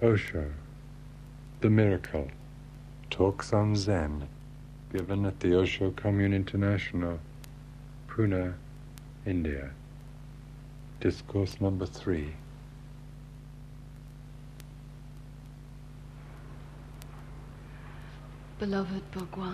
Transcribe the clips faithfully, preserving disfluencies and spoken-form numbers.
Osho, The Miracle, Talks on Zen, given at the Osho Commune International, Pune, India. Discourse number three. Beloved Bhagwan,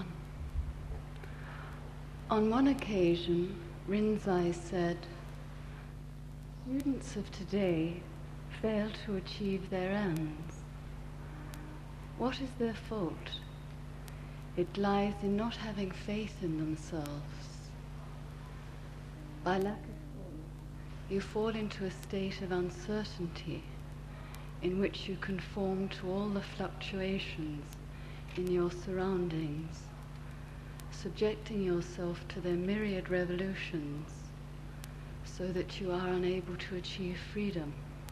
on one occasion, Rinzai said, students of today fail to achieve their ends. What is their fault? It lies in not having faith in themselves. By lack of faith, you fall into a state of uncertainty in which you conform to all the fluctuations in your surroundings, subjecting yourself to their myriad revolutions so that you are unable to achieve freedom.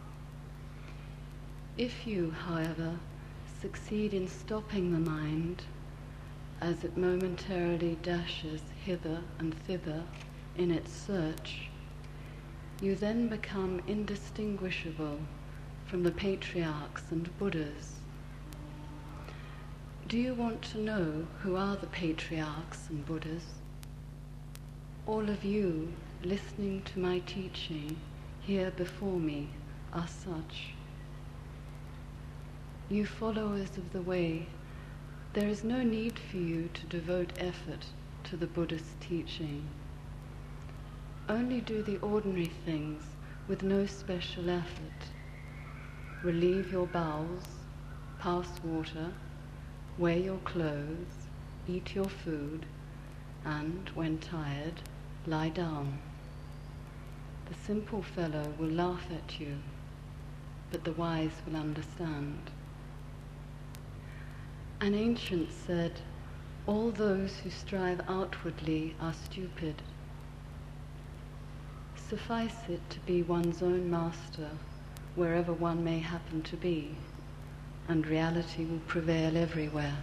If you, however, succeed in stopping the mind as it momentarily dashes hither and thither in its search, you then become indistinguishable from the patriarchs and Buddhas. Do you want to know who are the patriarchs and Buddhas? All of you listening to my teaching here before me are such. You followers of the way, there is no need for you to devote effort to the Buddhist teaching. Only do the ordinary things with no special effort. Relieve your bowels, pass water, wear your clothes, eat your food, and, when tired, lie down. The simple fellow will laugh at you, but the wise will understand. An ancient said, all those who strive outwardly are stupid. Suffice it to be one's own master wherever one may happen to be, and reality will prevail everywhere.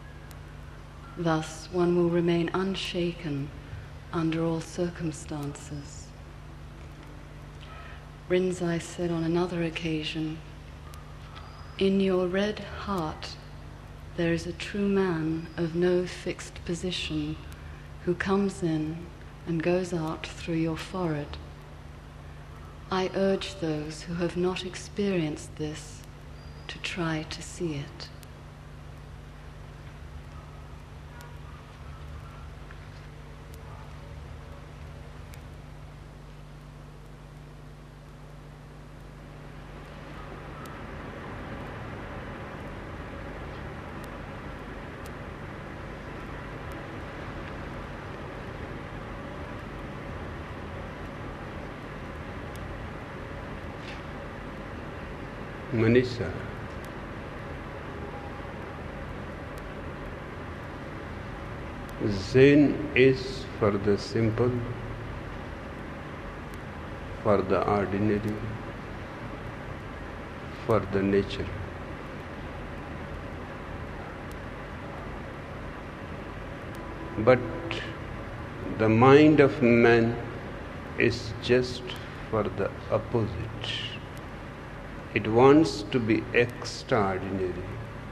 Thus one will remain unshaken under all circumstances. Rinzai said on another occasion, in your red heart there is a true man of no fixed position who comes in and goes out through your forehead. I urge those who have not experienced this to try to see it. Manisha, Zen is for the simple, for the ordinary, for the nature. But the mind of man is just for the opposite. It wants to be extraordinary.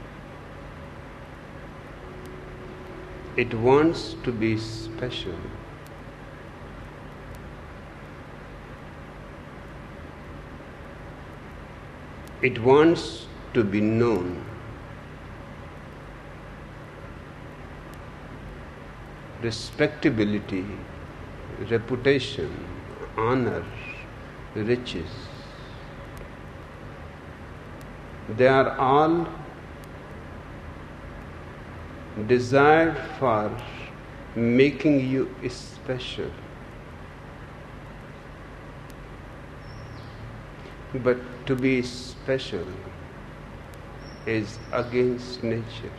It wants to be special. It wants to be known. Respectability, reputation, honor, riches. They are all desired for making you special. But to be special is against nature.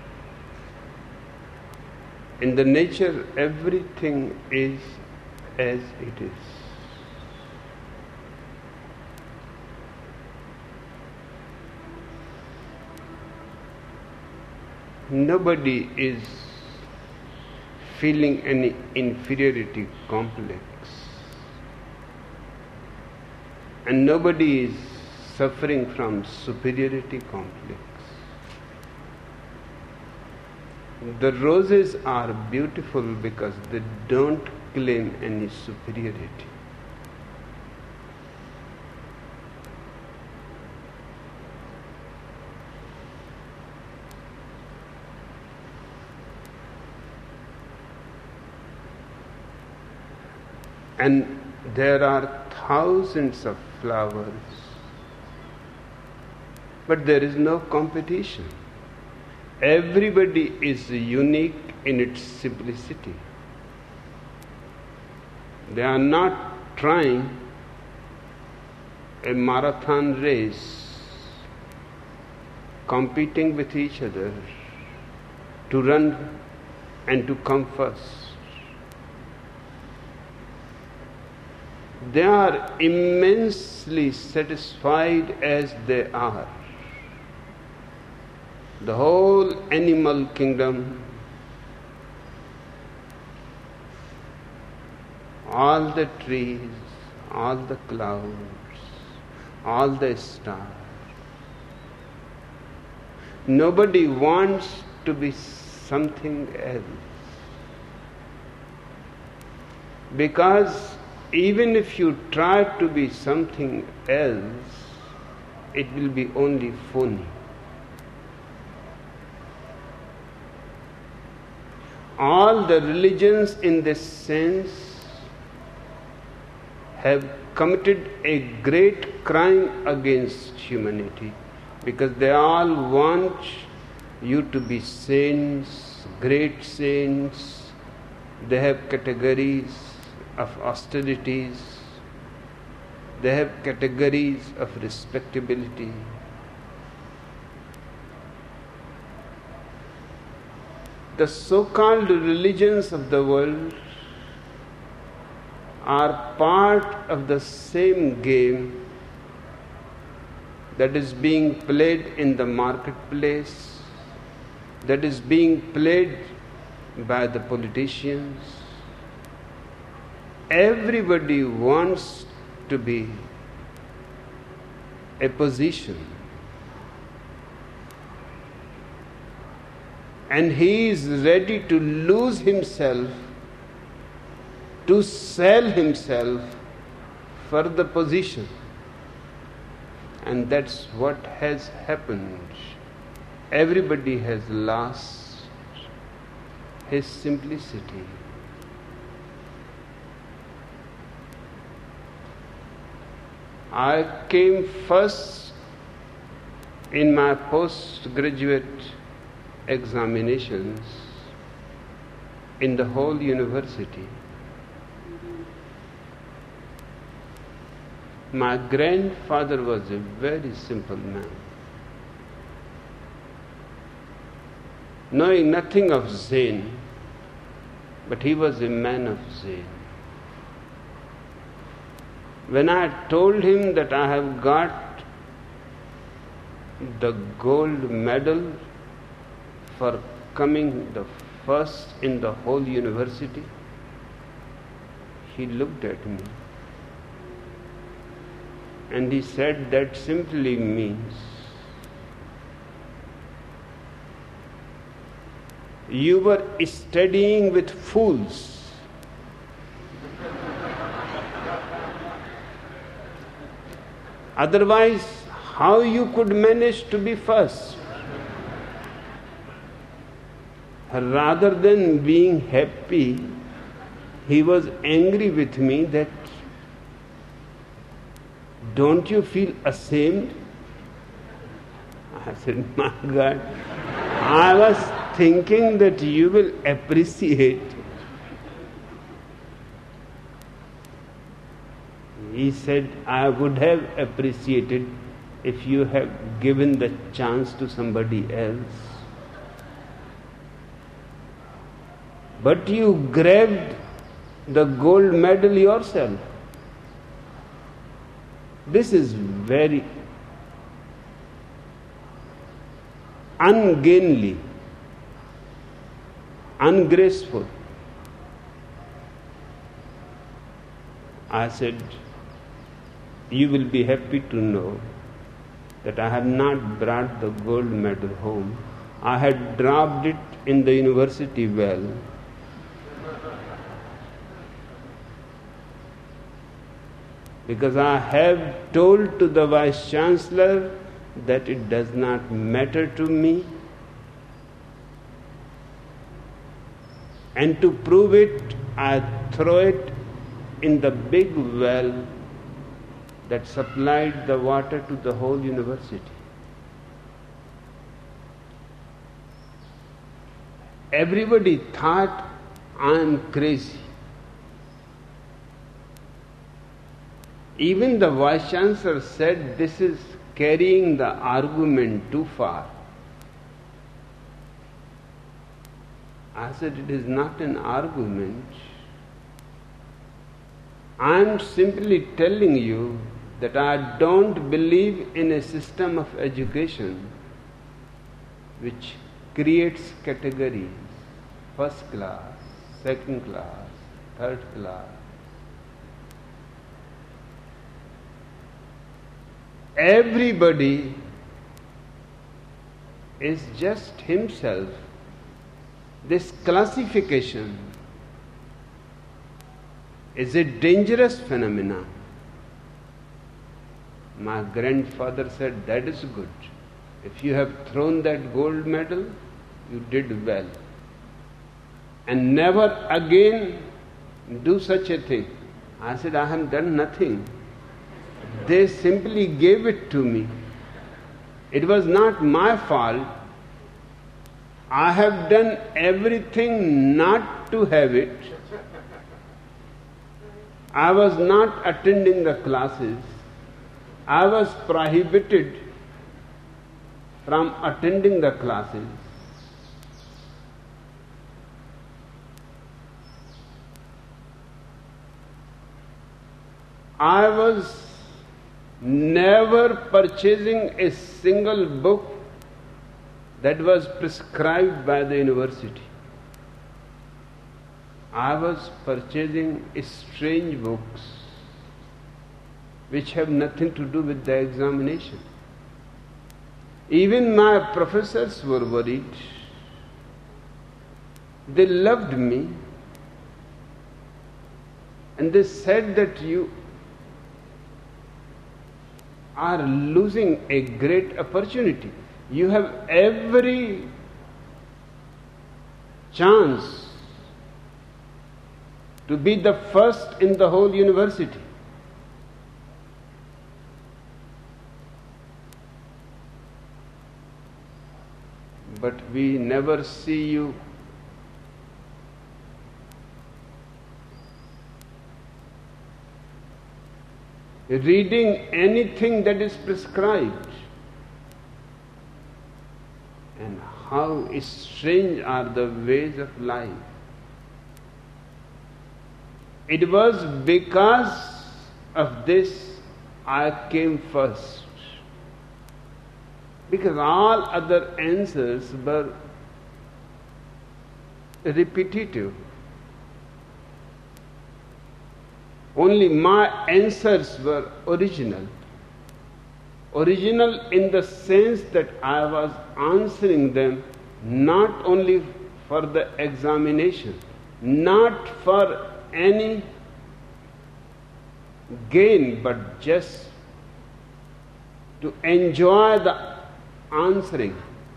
In the nature, everything is as it is. Nobody is feeling any inferiority complex, and nobody is suffering from superiority complex. The roses are beautiful because they don't claim any superiority. And there are thousands of flowers, but there is no competition. Everybody is unique in its simplicity. They are not trying a marathon race, competing with each other to run and to come first. They are immensely satisfied as they are. The whole animal kingdom, all the trees, all the clouds, all the stars. Nobody wants to be something else. Because even if you try to be something else, it will be only phony. All the religions in this sense have committed a great crime against humanity, because they all want you to be saints, great saints. They have categories of austerities. They have categories of respectability. The so-called religions of the world are part of the same game that is being played in the marketplace, that is being played by the politicians. Everybody wants to be a position. And he is ready to lose himself, to sell himself for the position. And that's what has happened. Everybody has lost his simplicity. I came first in my postgraduate examinations in the whole university. My grandfather was a very simple man, knowing nothing of Zen, but he was a man of Zen. When I told him that I have got the gold medal for coming the first in the whole university, he looked at me and he said, that simply means you were studying with fools. Otherwise, how you could manage to be first? Rather than being happy, he was angry with me that, don't you feel ashamed? I said, my God, I was thinking that you will appreciate. He said, I would have appreciated if you have given the chance to somebody else. But you grabbed the gold medal yourself. This is very ungainly, ungraceful. I said, you will be happy to know that I had not brought the gold medal home. I had dropped it in the university well. Because I have told to the Vice Chancellor that it does not matter to me. And to prove it, I throw it in the big well that supplied the water to the whole university. Everybody thought I am crazy. Even the Vice Chancellor said this is carrying the argument too far. I said it is not an argument. I am simply telling you that I don't believe in a system of education which creates categories, first class, second class, third class. Everybody is just himself. This classification is a dangerous phenomenon. My grandfather said, that is good. If you have thrown that gold medal, you did well. And never again do such a thing. I said, I have done nothing. They simply gave it to me. It was not my fault. I have done everything not to have it. I was not attending the classes. I was prohibited from attending the classes. I was never purchasing a single book that was prescribed by the university. I was purchasing strange books which have nothing to do with the examination. Even my professors were worried. They loved me and they said that you are losing a great opportunity. You have every chance to be the first in the whole university. But we never see you reading anything that is prescribed. And how strange are the ways of life. It was because of this I came first. Because all other answers were repetitive. Only my answers were original. Original in the sense that I was answering them not only for the examination, not for any gain, but just to enjoy the answering.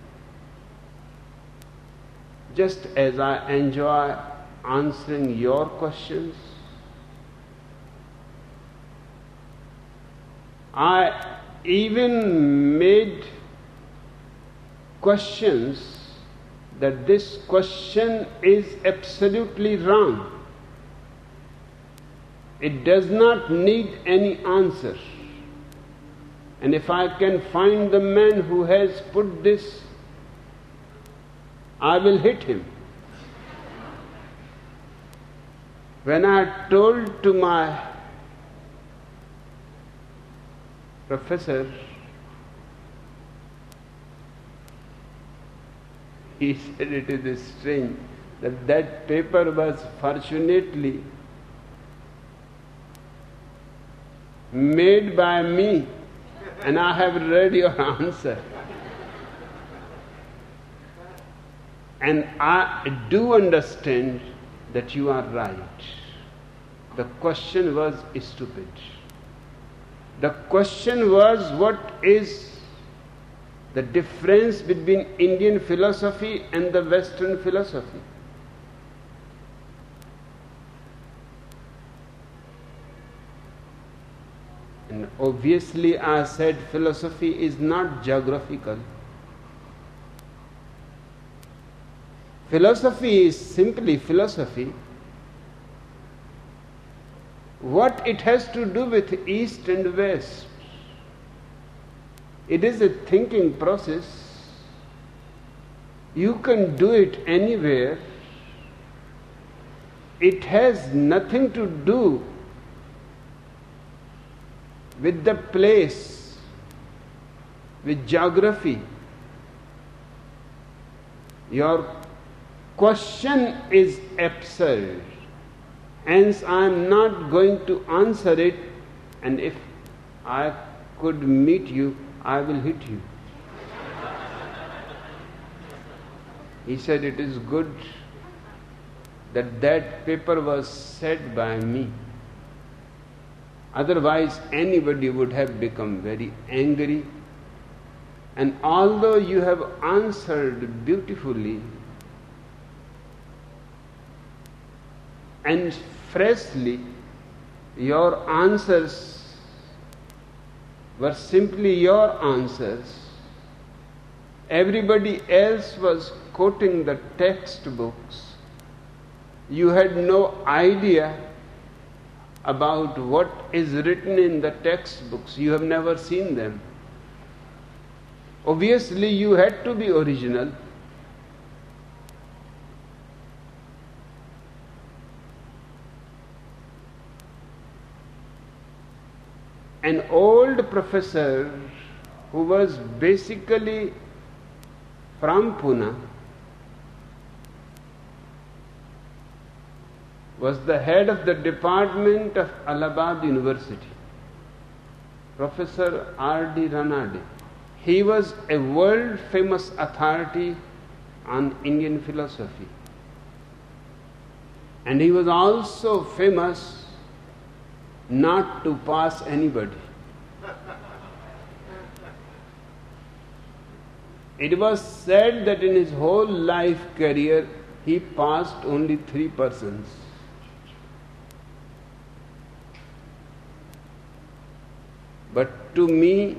Just as I enjoy answering your questions, I even made questions that this question is absolutely wrong. It does not need any answer. And if I can find the man who has put this, I will hit him. When I told to my professor, he said it is strange that that paper was fortunately made by me and I have read your answer. And I do understand that you are right. The question was stupid. The question was, what is the difference between Indian philosophy and the Western philosophy? And obviously I said philosophy is not geographical. Philosophy is simply philosophy. What it has to do with East and West? It is a thinking process. You can do it anywhere. It has nothing to do with the place, with geography. Your question is absurd. Hence, I am not going to answer it, and if I could meet you, I will hit you. He said, it is good that that paper was said by me. Otherwise, anybody would have become very angry. And although you have answered beautifully and freshly, your answers were simply your answers. Everybody else was quoting the textbooks. You had no idea about what is written in the textbooks. You have never seen them. Obviously, you had to be original. An old professor who was basically from Pune was the head of the department of Allahabad University, Professor R D Ranade. He was a world famous authority on Indian philosophy. And he was also famous not to pass anybody. It was said that in his whole life career he passed only three persons. But to me,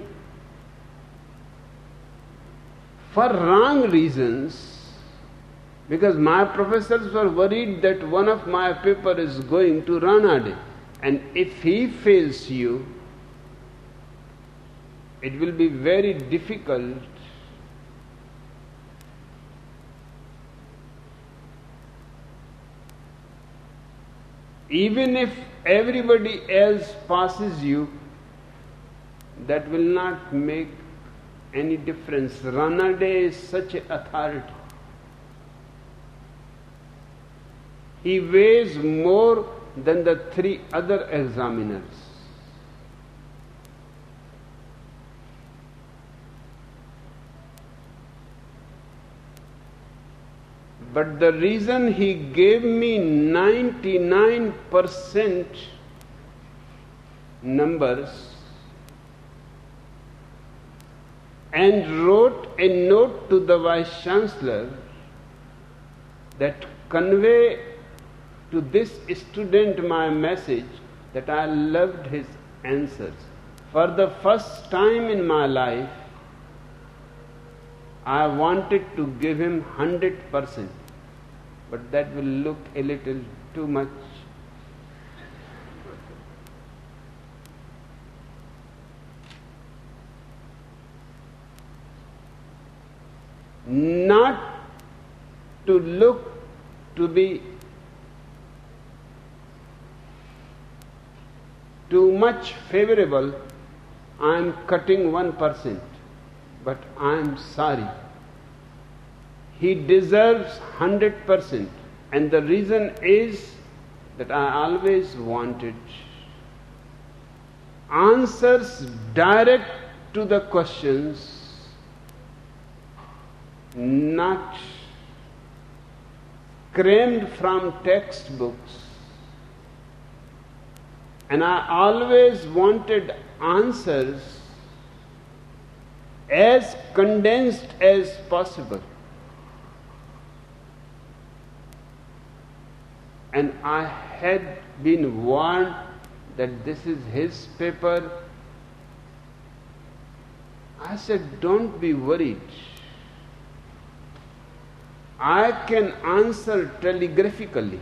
for wrong reasons, because my professors were worried that one of my paper is going to Ranade, and if he fails you, it will be very difficult even if everybody else passes you, that will not make any difference. Ranade is such an authority. He weighs more than the three other examiners. But the reason he gave me ninety-nine percent numbers and wrote a note to the Vice Chancellor that convey to this student my message that I loved his answers. For the first time in my life, I wanted to give him one hundred percent, but that will look a little too much. Not to look to be too much favorable, I am cutting one percent, but I am sorry. He deserves one hundred percent, and the reason is that I always wanted answers direct to the questions, not crammed from textbooks. And I always wanted answers as condensed as possible. And I had been warned that this is his paper. I said, don't be worried. I can answer telegraphically.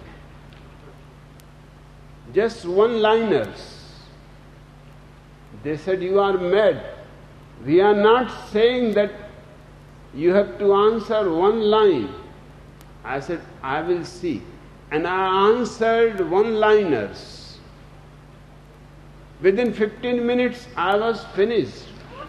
Just one-liners. They said, you are mad. We are not saying that you have to answer one line. I said, I will see. And I answered one-liners. Within fifteen minutes, I was finished.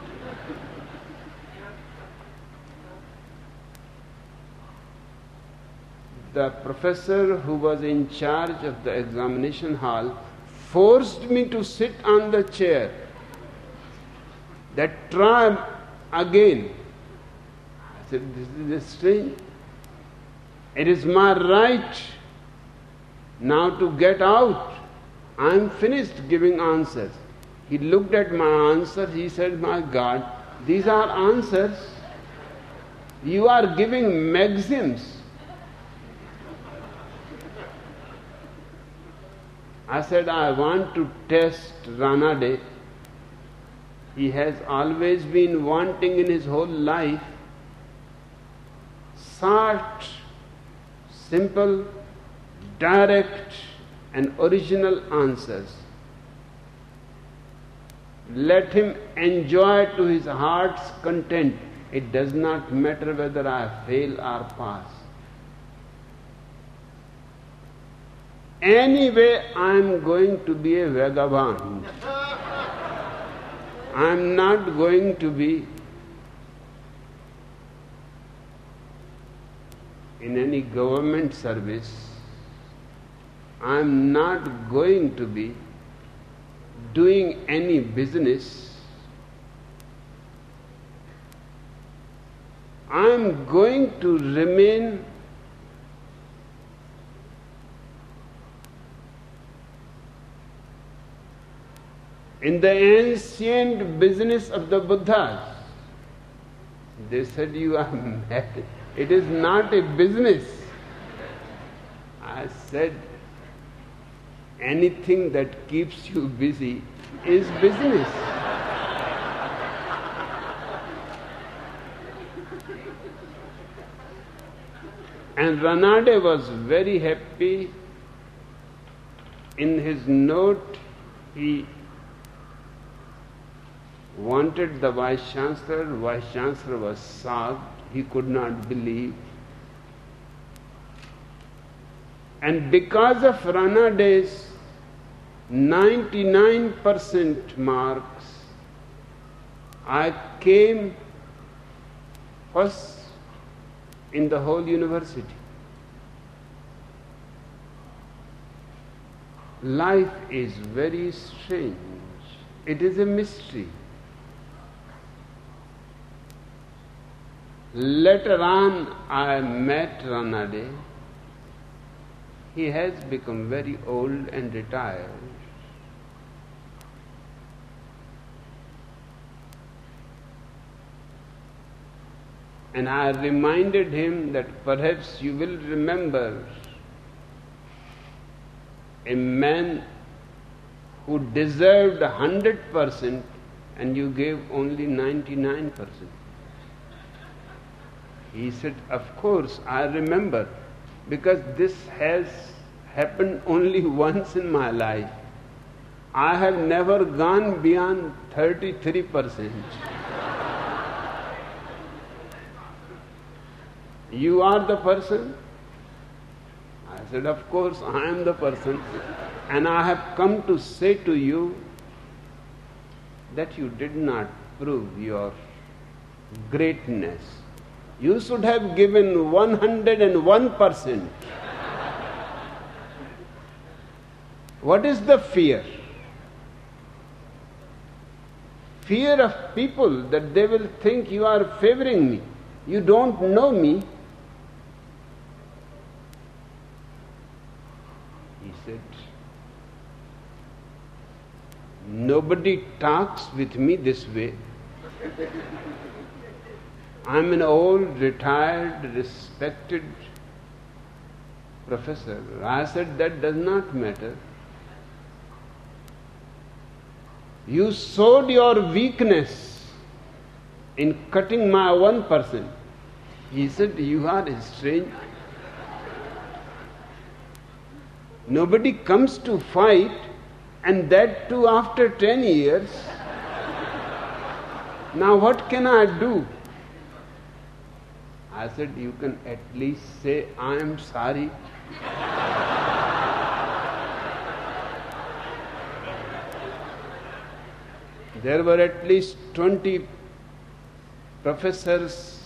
The professor who was in charge of the examination hall forced me to sit on the chair. That try again. I said, this is strange. It is my right now to get out. I am finished giving answers. He looked at my answer. He said, my God, these are answers. You are giving maxims. I said, I want to test Ranade. He has always been wanting in his whole life short, simple, direct and original answers. Let him enjoy to his heart's content. It does not matter whether I fail or pass. Anyway, I am going to be a vagabond. I am not going to be in any government service. I am not going to be doing any business. I am going to remain in the ancient business of the Buddhas. They said, you are mad. It is not a business. I said, anything that keeps you busy is business. And Ranade was very happy. In his note, he wanted the Vice Chancellor. Vice Chancellor was shocked. He could not believe. And because of Ranade's ninety-nine percent marks, I came first in the whole university. Life is very strange. It is a mystery. Later on, I met Ranade. He has become very old and retired. And I reminded him that perhaps you will remember a man who deserved one hundred percent and you gave only ninety-nine percent. He said, of course, I remember, because this has happened only once in my life. I have never gone beyond thirty-three percent. You are the person? I said, of course, I am the person. And I have come to say to you that you did not prove your greatness. You should have given one hundred one percent. What is the fear? fear of people that they will think you are favoring me. You don't know me. He said, nobody talks with me this way. I'm an old, retired, respected professor. I said, that does not matter. You showed your weakness in cutting my one percent. He said, you are strange. Nobody comes to fight, and that too after ten years. Now what can I do? I said, you can at least say, I am sorry. There were at least twenty professors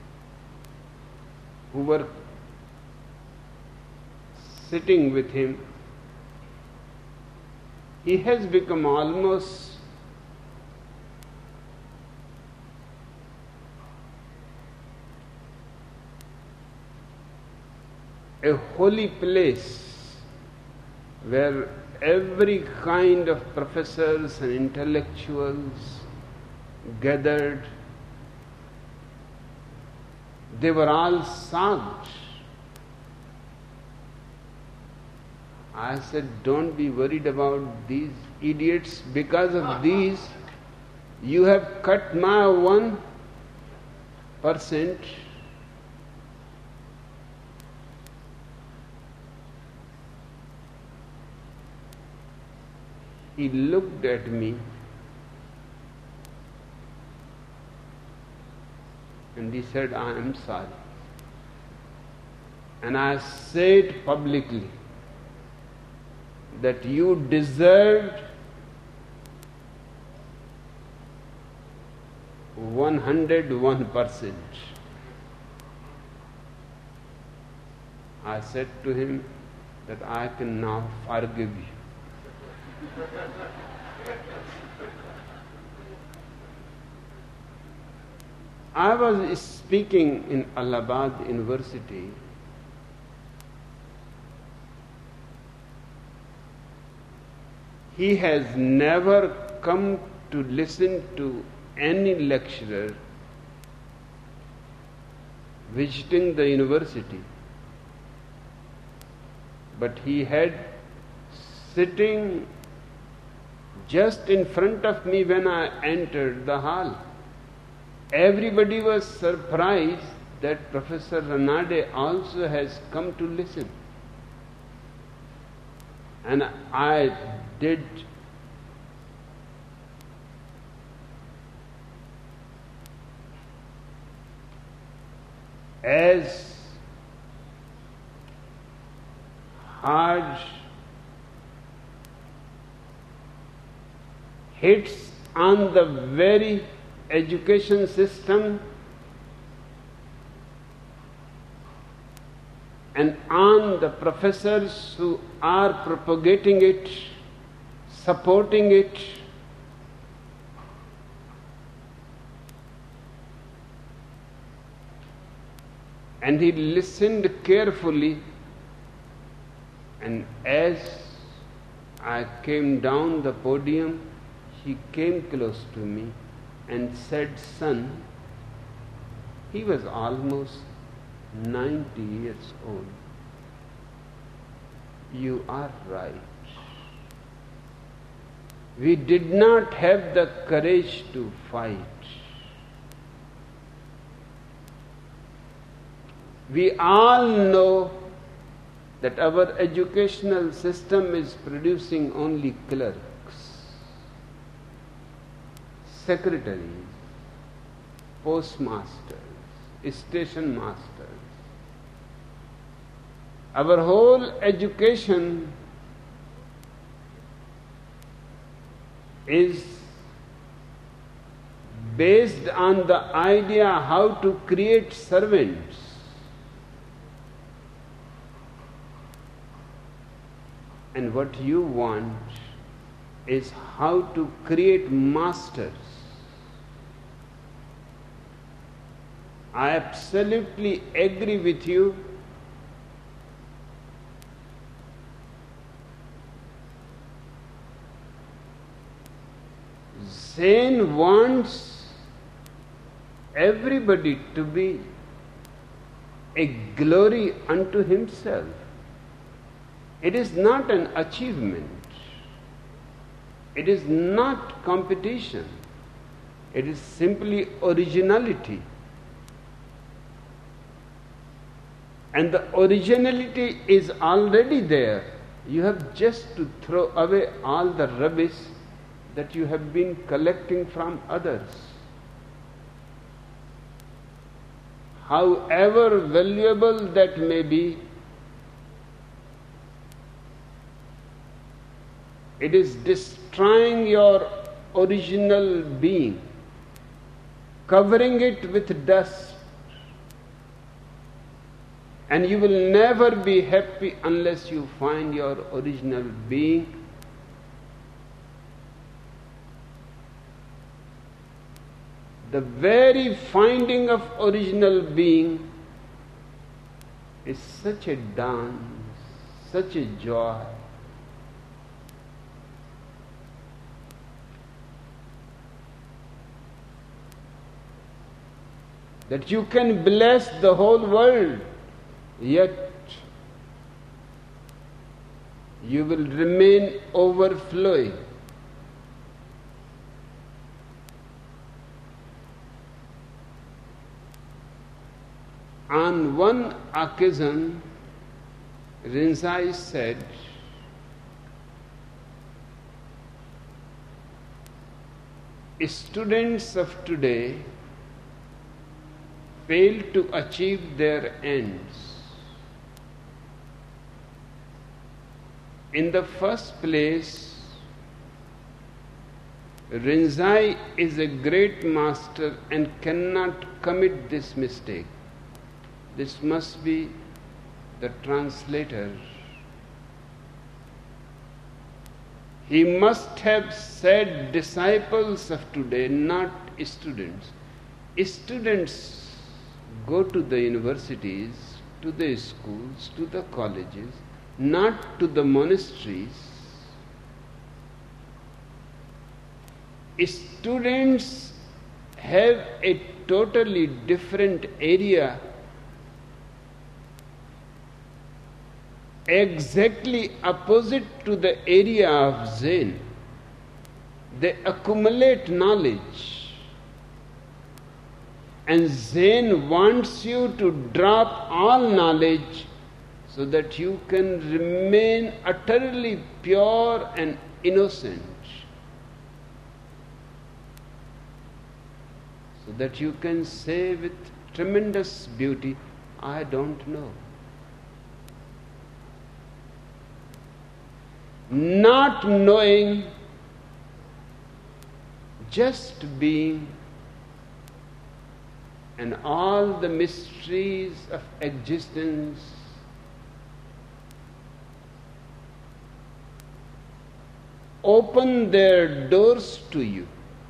who were sitting with him. He has become almost a holy place where every kind of professors and intellectuals gathered. They were all shocked. I said, don't be worried about these idiots. Because of these, you have cut my one percent. He looked at me and he said, I am sorry. And I said publicly that you deserved one hundred one percent. I said to him that I can now forgive you. I was speaking in Allahabad University. He has never come to listen to any lecturer visiting the university, but he had sitting just in front of me when I entered the hall. Everybody was surprised that Professor Ranade also has come to listen. And I did as hard hits on the very education system and on the professors who are propagating it, supporting it. And he listened carefully, and as I came down the podium, he came close to me and said, son, he was almost ninety years old. You are right. We did not have the courage to fight. We all know that our educational system is producing only clerks, secretaries, postmasters, station masters. Our whole education is based on the idea how to create servants. And what you want is how to create masters. I absolutely agree with you. Zen wants everybody to be a glory unto himself. It is not an achievement. It is not competition. It is simply originality. And the originality is already there. You have just to throw away all the rubbish that you have been collecting from others. However valuable that may be, it is destroying your original being, covering it with dust, and you will never be happy unless you find your original being. The very finding of original being is such a dance, such a joy. That you can bless the whole world, yet you will remain overflowing. On one occasion, Rinzai said, students of today fail to achieve their ends. In the first place, Rinzai is a great master and cannot commit this mistake. This must be the translator. He must have said disciples of today, not students. Students go to the universities, to the schools, to the colleges, not to the monasteries. Students have a totally different area, exactly opposite to the area of Zen. They accumulate knowledge, and Zen wants you to drop all knowledge so that you can remain utterly pure and innocent, so that you can say with tremendous beauty, I don't know. Not knowing, just being, and all the mysteries of existence open their doors to you.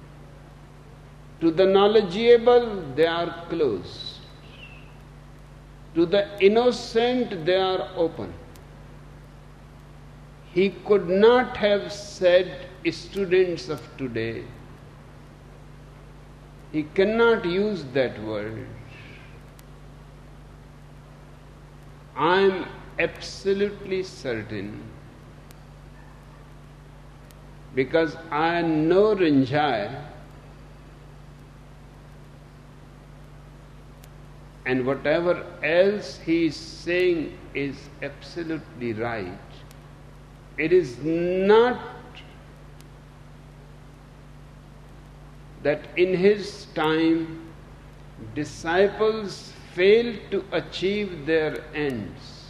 To the knowledgeable, they are closed. To the innocent, they are open. He could not have said students of today. He cannot use that word. I am absolutely certain, because I know Rinzai, and whatever else he is saying is absolutely right. It is not that in his time disciples failed to achieve their ends.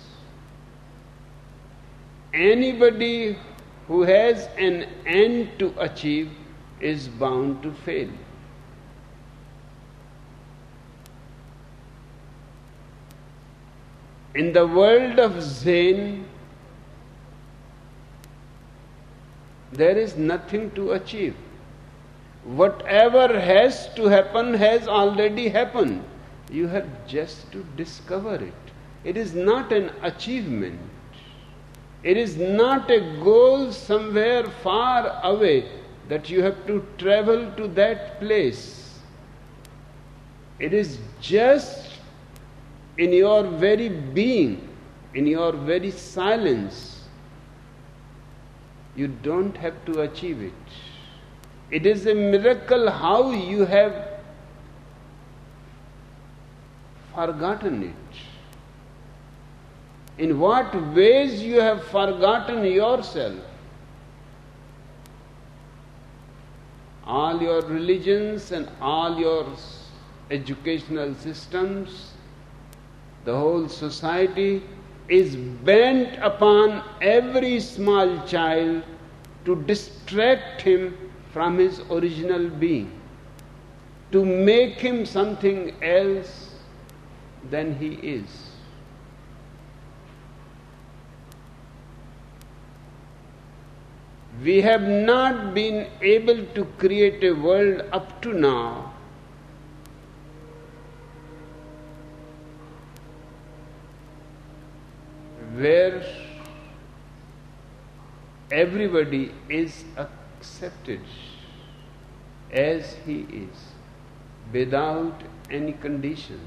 Anybody who has an end to achieve is bound to fail. In the world of Zen, there is nothing to achieve. Whatever has to happen has already happened. You have just to discover it. It is not an achievement. It is not a goal somewhere far away that you have to travel to that place. It is just in your very being, in your very silence. You don't have to achieve it. It is a miracle how you have forgotten it. In what ways you have forgotten yourself. All your religions and all your educational systems, the whole society is bent upon every small child to distract him from his original being, to make him something else than he is. We have not been able to create a world up to now where everybody is accepted as he is, without any conditions.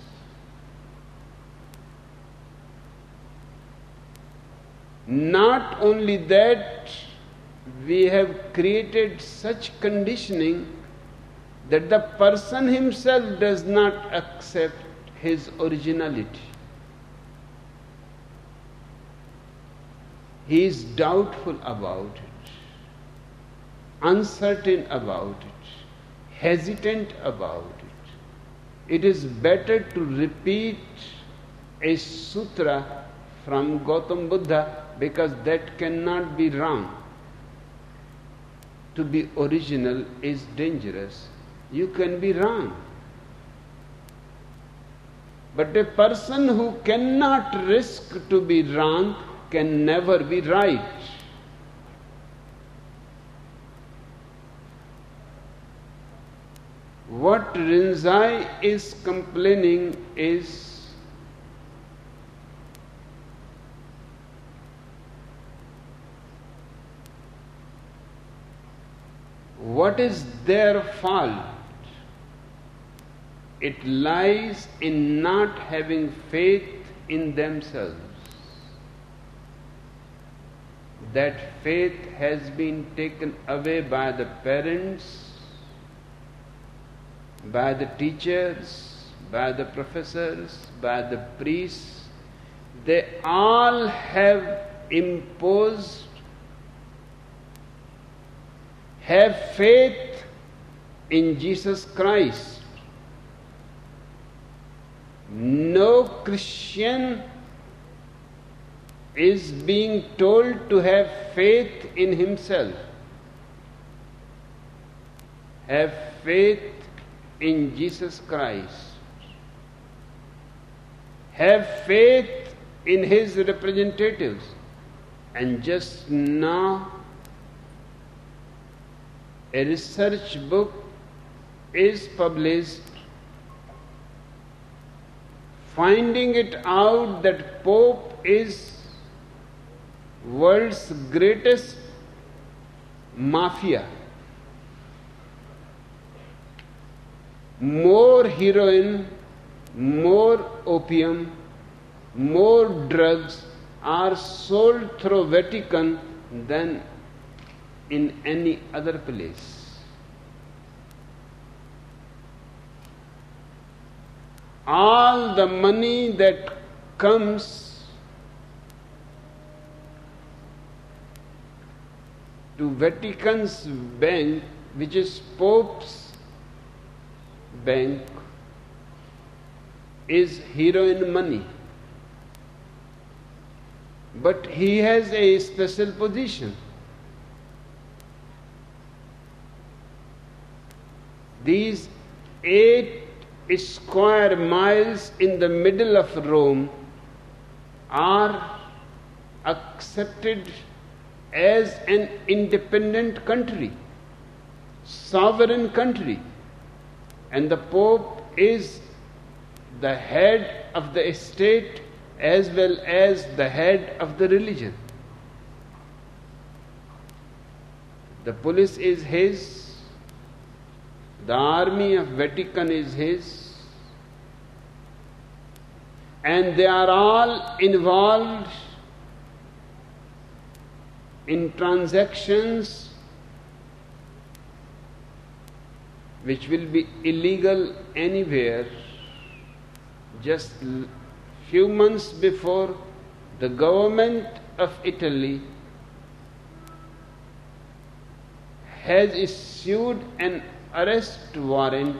Not only that, we have created such conditioning that the person himself does not accept his originality. He is doubtful about it, uncertain about it, hesitant about it. It is better to repeat a sutra from Gautam Buddha because that cannot be wrong. To be original is dangerous. You can be wrong. But a person who cannot risk to be wrong can never be right. What Rinzai is complaining is what is their fault? It lies in not having faith in themselves. That faith has been taken away by the parents, by the teachers, by the professors, by the priests. They all have imposed, have faith in Jesus Christ. No Christian is being told to have faith in himself. Have faith in Jesus Christ. Have faith in his representatives. And just now, a research book is published finding it out that Pope is world's greatest mafia. More heroin, more opium, more drugs are sold through Vatican than in any other place. All the money that comes to Vatican's bank, which is Pope's bank, is heroin money. But he has a special position. These eight square miles in the middle of Rome are accepted as an independent country, sovereign country, and the Pope is the head of the state as well as the head of the religion. The police is his, the army of Vatican is his, and they are all involved in transactions which will be illegal anywhere. Just few months before, the government of Italy has issued an arrest warrant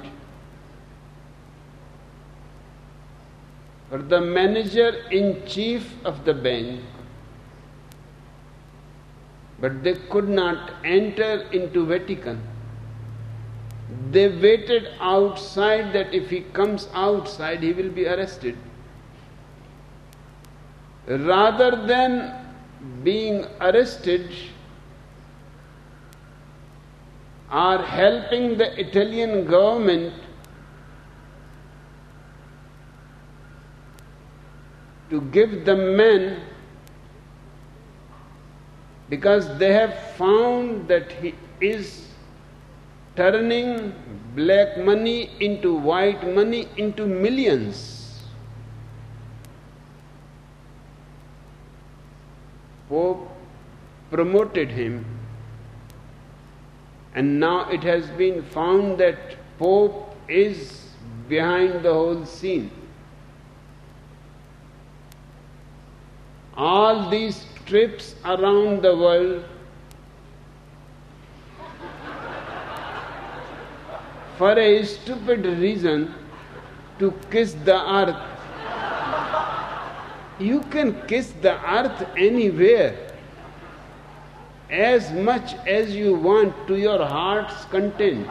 for the manager-in-chief of the bank, but they could not enter into Vatican. They waited outside that if he comes outside, he will be arrested. Rather than being arrested or helping the Italian government to give the men, because they have found that he is turning black money into white money into millions. Pope promoted him, and now it has been found that Pope is behind the whole scene. All these trips around the world for a stupid reason to kiss the earth. You can kiss the earth anywhere, as much as you want to your heart's content.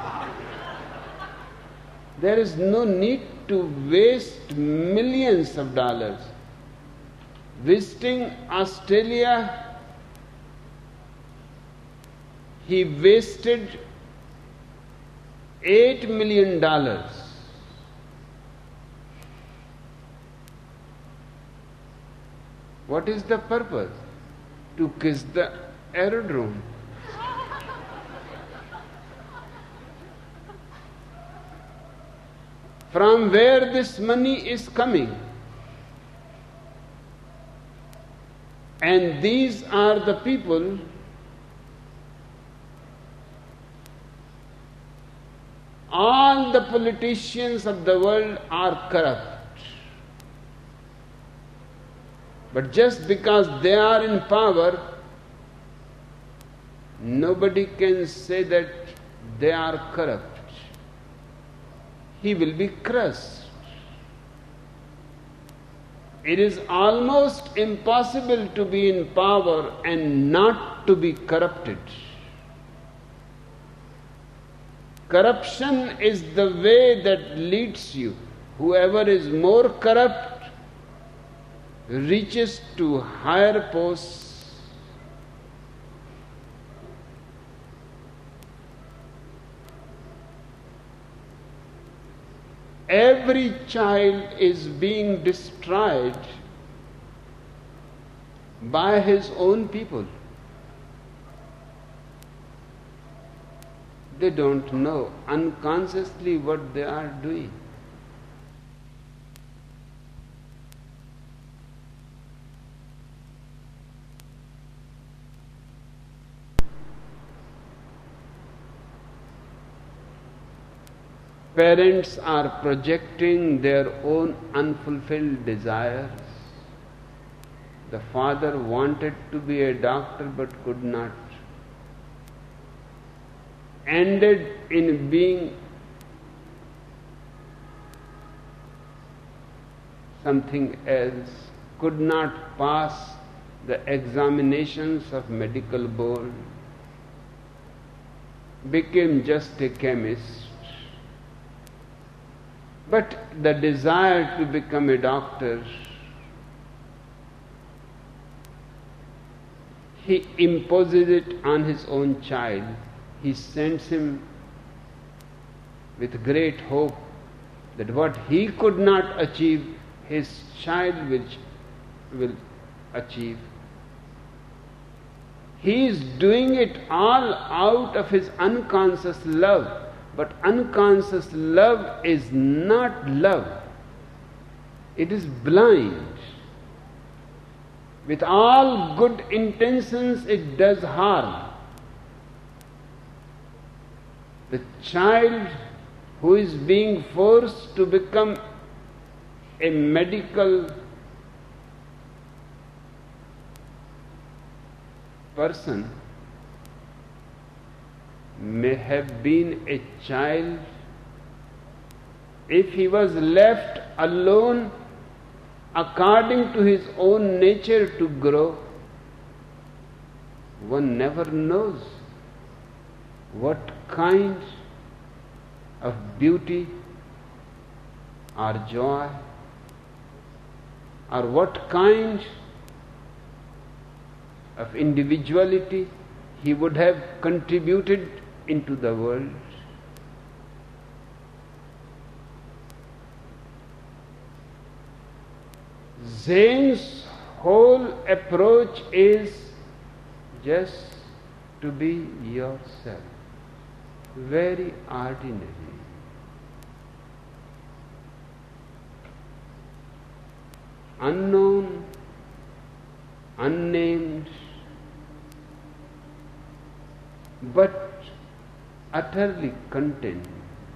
There is no need to waste millions of dollars. Visiting Australia, he wasted eight million dollars. What is the purpose? To kiss the aerodrome. From where this money is coming? And these are the people all the politicians of the world are corrupt. But just because they are in power, nobody can say that they are corrupt. He will be crushed. It is almost impossible to be in power and not to be corrupted. Corruption is the way that leads you. Whoever is more corrupt reaches to higher posts. Every child is being destroyed by his own people. They don't know unconsciously what they are doing. Parents are projecting their own unfulfilled desires. The father wanted to be a doctor but could not. Ended in being something else, could not pass the examinations of medical board, became just a chemist. But the desire to become a doctor, he imposes it on his own child. He sends him with great hope that what he could not achieve, his child will, will achieve. He is doing it all out of his unconscious love, but unconscious love is not love. It is blind. With all good intentions, it does harm. The child who is being forced to become a medical person may have been a child. If he was left alone according to his own nature to grow, one never knows what kind of beauty or joy or what kind of individuality he would have contributed into the world. Zen's whole approach is just to be yourself, very ordinary. Unknown, unnamed, but utterly content.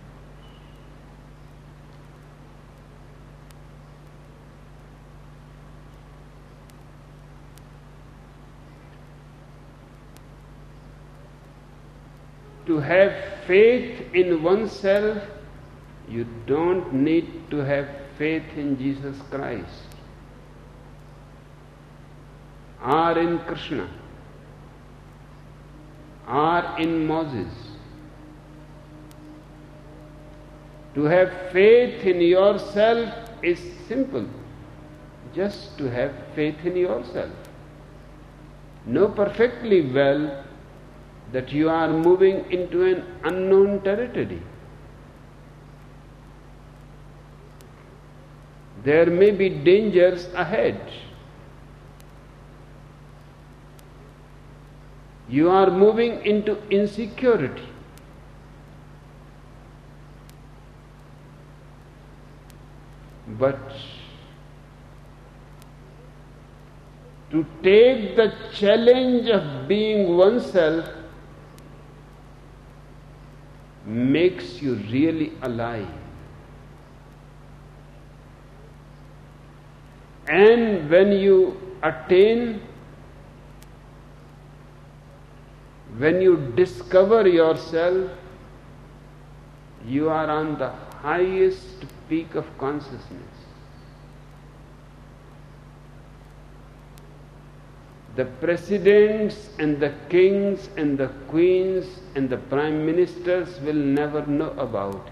To have faith in oneself, you don't need to have faith in Jesus Christ or in Krishna or in Moses. To have faith in yourself is simple, just to have faith in yourself. Know perfectly well that you are moving into an unknown territory. There may be dangers ahead. You are moving into insecurity. But to take the challenge of being oneself makes you really alive. And when you attain, when you discover yourself, you are on the highest peak of consciousness. The presidents and the kings and the queens and the prime ministers will never know about it.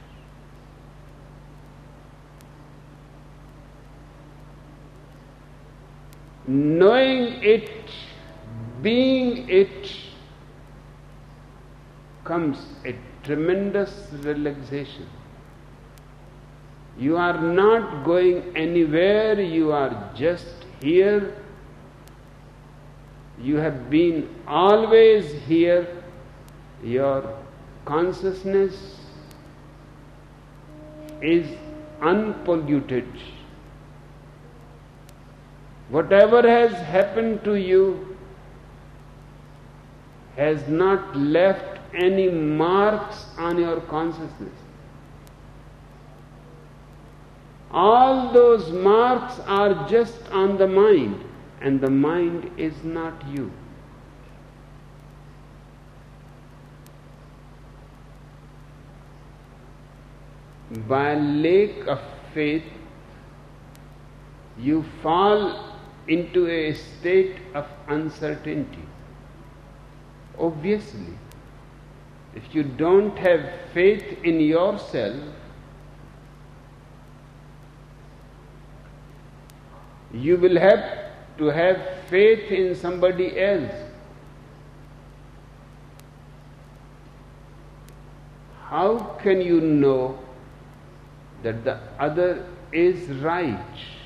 Knowing it, being it, comes a tremendous relaxation. You are not going anywhere, you are just here. You have been always here. Your consciousness is unpolluted. Whatever has happened to you has not left any marks on your consciousness. All those marks are just on the mind, and the mind is not you. By lack of faith, you fall into a state of uncertainty. Obviously, if you don't have faith in yourself, you will have to have faith in somebody else. How can you know that the other is right.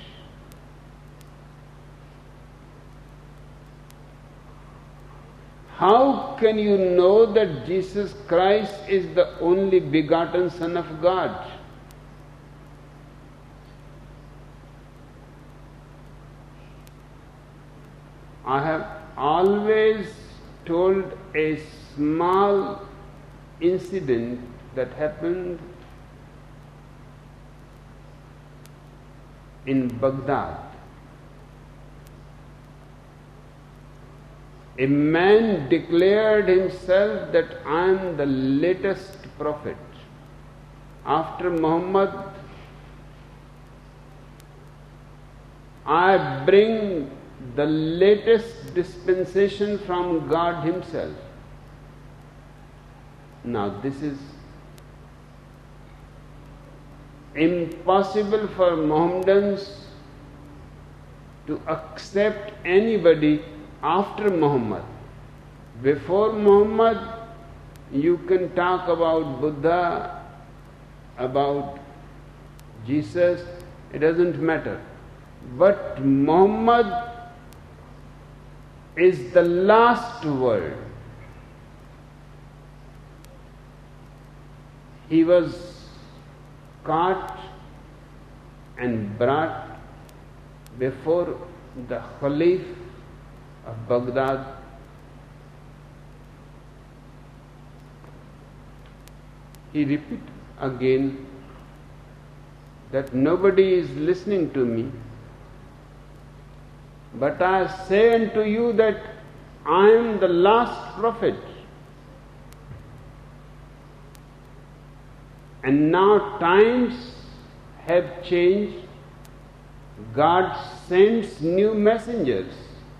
How can you know that Jesus Christ is the only begotten Son of God? I have always told a small incident that happened in Baghdad. A man declared himself that I am the latest prophet. After Muhammad, I bring the latest dispensation from God Himself. Now, this is impossible for Mohammedans to accept anybody after Muhammad. Before Muhammad, you can talk about Buddha, about Jesus, it doesn't matter. But Muhammad is the last word. He was caught and brought before the Caliph of Baghdad. He repeated again that nobody is listening to me, but I say unto you that I am the last prophet. And now times have changed. God sends new messengers.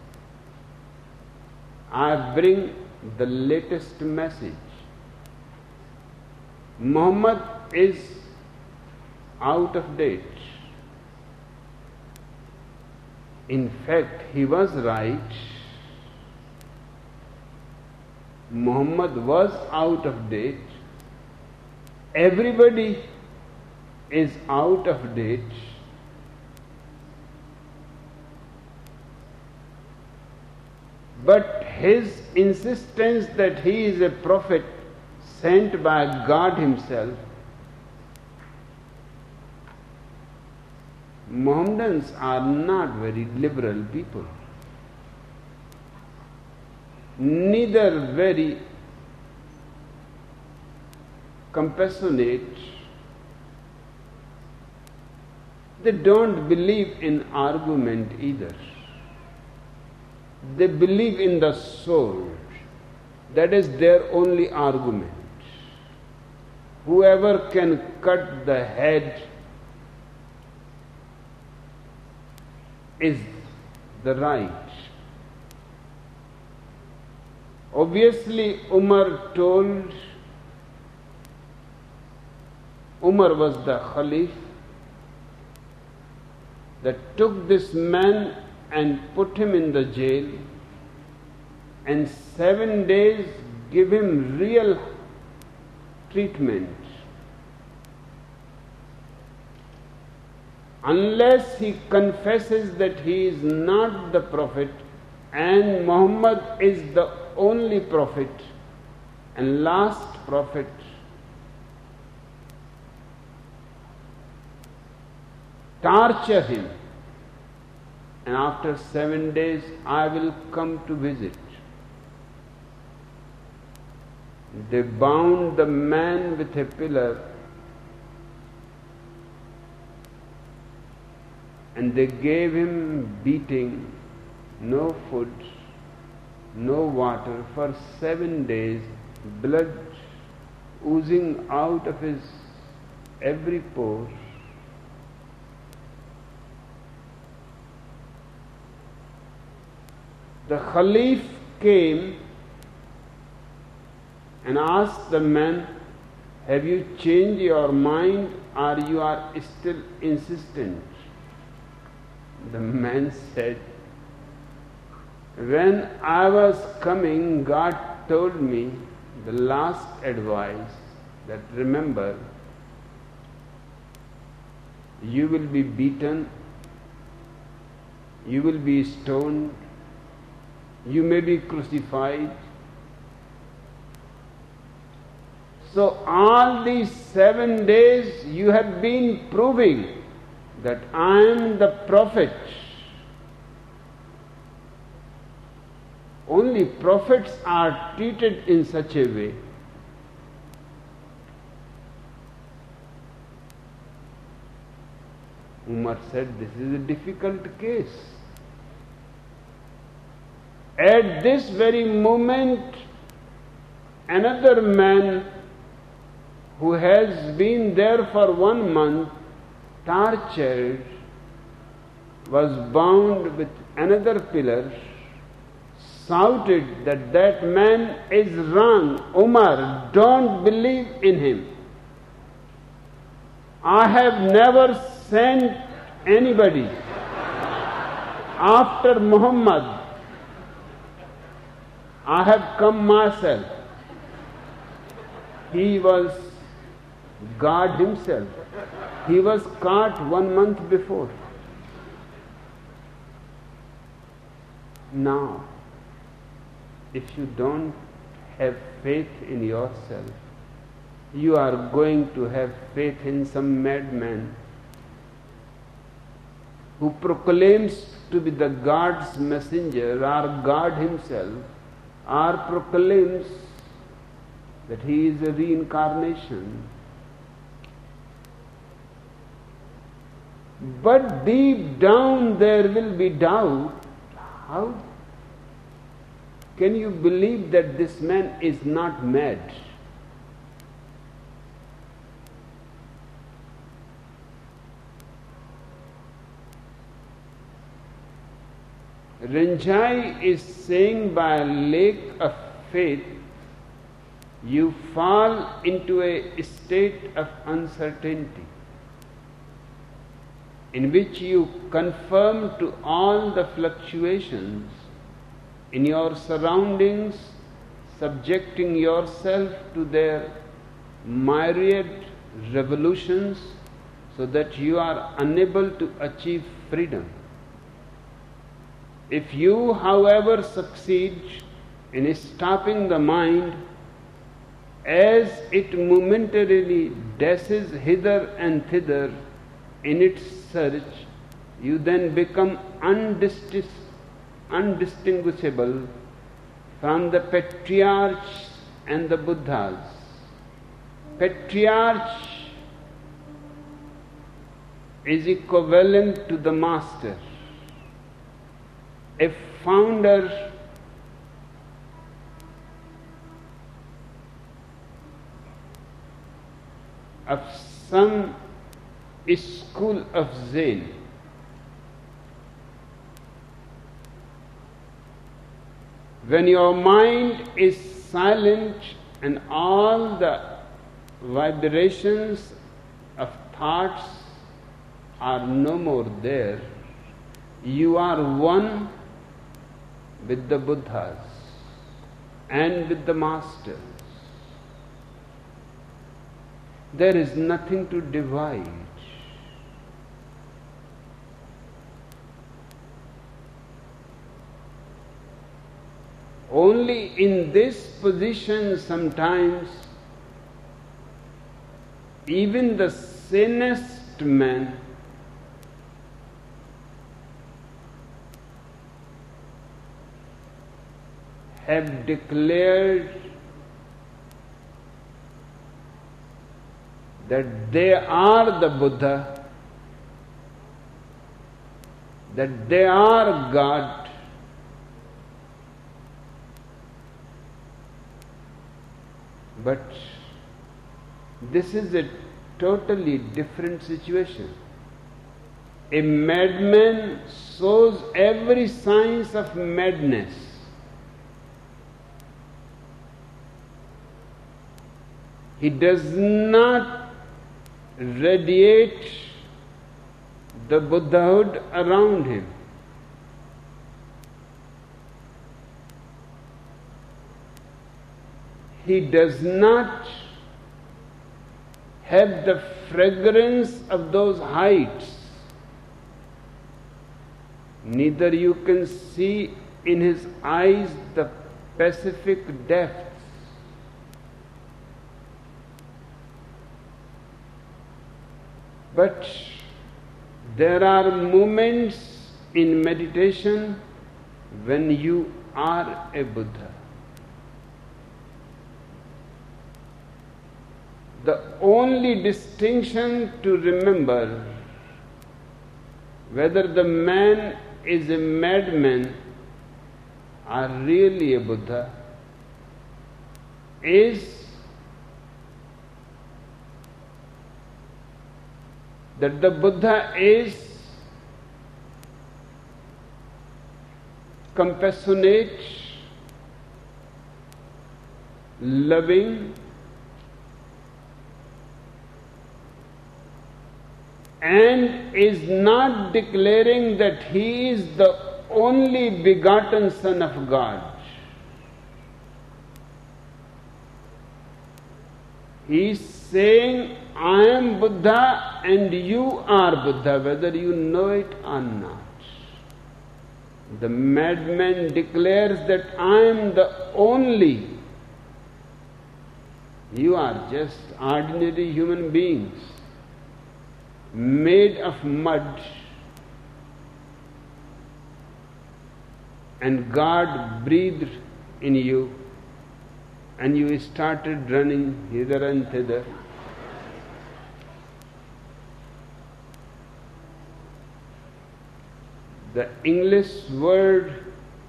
I bring the latest message. Muhammad is out of date. In fact, he was right. Muhammad was out of date. Everybody is out of date. But his insistence that he is a prophet sent by God Himself, Mohammedans are not very liberal people, neither very compassionate. They don't believe in argument either. They believe in the sword. That is their only argument. Whoever can cut the head is the right. Obviously, Umar told, Umar was the Khalif that took this man and put him in the jail, and seven days give him real treatment. Unless he confesses that he is not the prophet and Muhammad is the only prophet and last prophet, torture him, and after seven days I will come to visit. They bound the man with a pillar and they gave him beating, no food, no water for seven days, blood oozing out of his every pore. The Khalif came and asked the man, have you changed your mind or you are still insistent? The man said, when I was coming, God told me the last advice that remember, you will be beaten, you will be stoned, you may be crucified. So all these seven days you have been proving that I am the prophet. Only prophets are treated in such a way. Umar said, this is a difficult case. At this very moment, another man who has been there for one month, tortured, was bound with another pillar, shouted that that man is wrong. Umar, don't believe in him. I have never sent anybody after Muhammad. I have come myself. He was God himself. He was caught one month before. Now, if you don't have faith in yourself, you are going to have faith in some madman who proclaims to be the God's messenger or God himself, or proclaims that he is a reincarnation. But deep down there will be doubt. How can you believe that this man is not mad? Ranjai is saying, by a lack of faith, you fall into a state of uncertainty in which you conform to all the fluctuations in your surroundings, subjecting yourself to their myriad revolutions so that you are unable to achieve freedom. If you, however, succeed in stopping the mind as it momentarily dashes hither and thither in its search, you then become undistinguishable undistinguishable from the patriarchs and the Buddhas. Patriarch is equivalent to the master. A founder of some school of Zen. When your mind is silent and all the vibrations of thoughts are no more there, you are one with the Buddhas and with the masters. There is nothing to divide. Only in this position sometimes even the sanest man have declared that they are the Buddha, that they are God. But this is a totally different situation. A madman shows every signs of madness. He does not radiate the Buddhahood around him. He does not have the fragrance of those heights. Neither you can see in his eyes the Pacific depths. But there are moments in meditation when you are a Buddha. The only distinction to remember whether the man is a madman or really a Buddha is that the Buddha is compassionate, loving, and is not declaring that he is the only begotten Son of God. He is saying, I am Buddha and you are Buddha, whether you know it or not. The madman declares that I am the only. You are just ordinary human beings, made of mud, and God breathed in you, and you started running hither and thither. The English word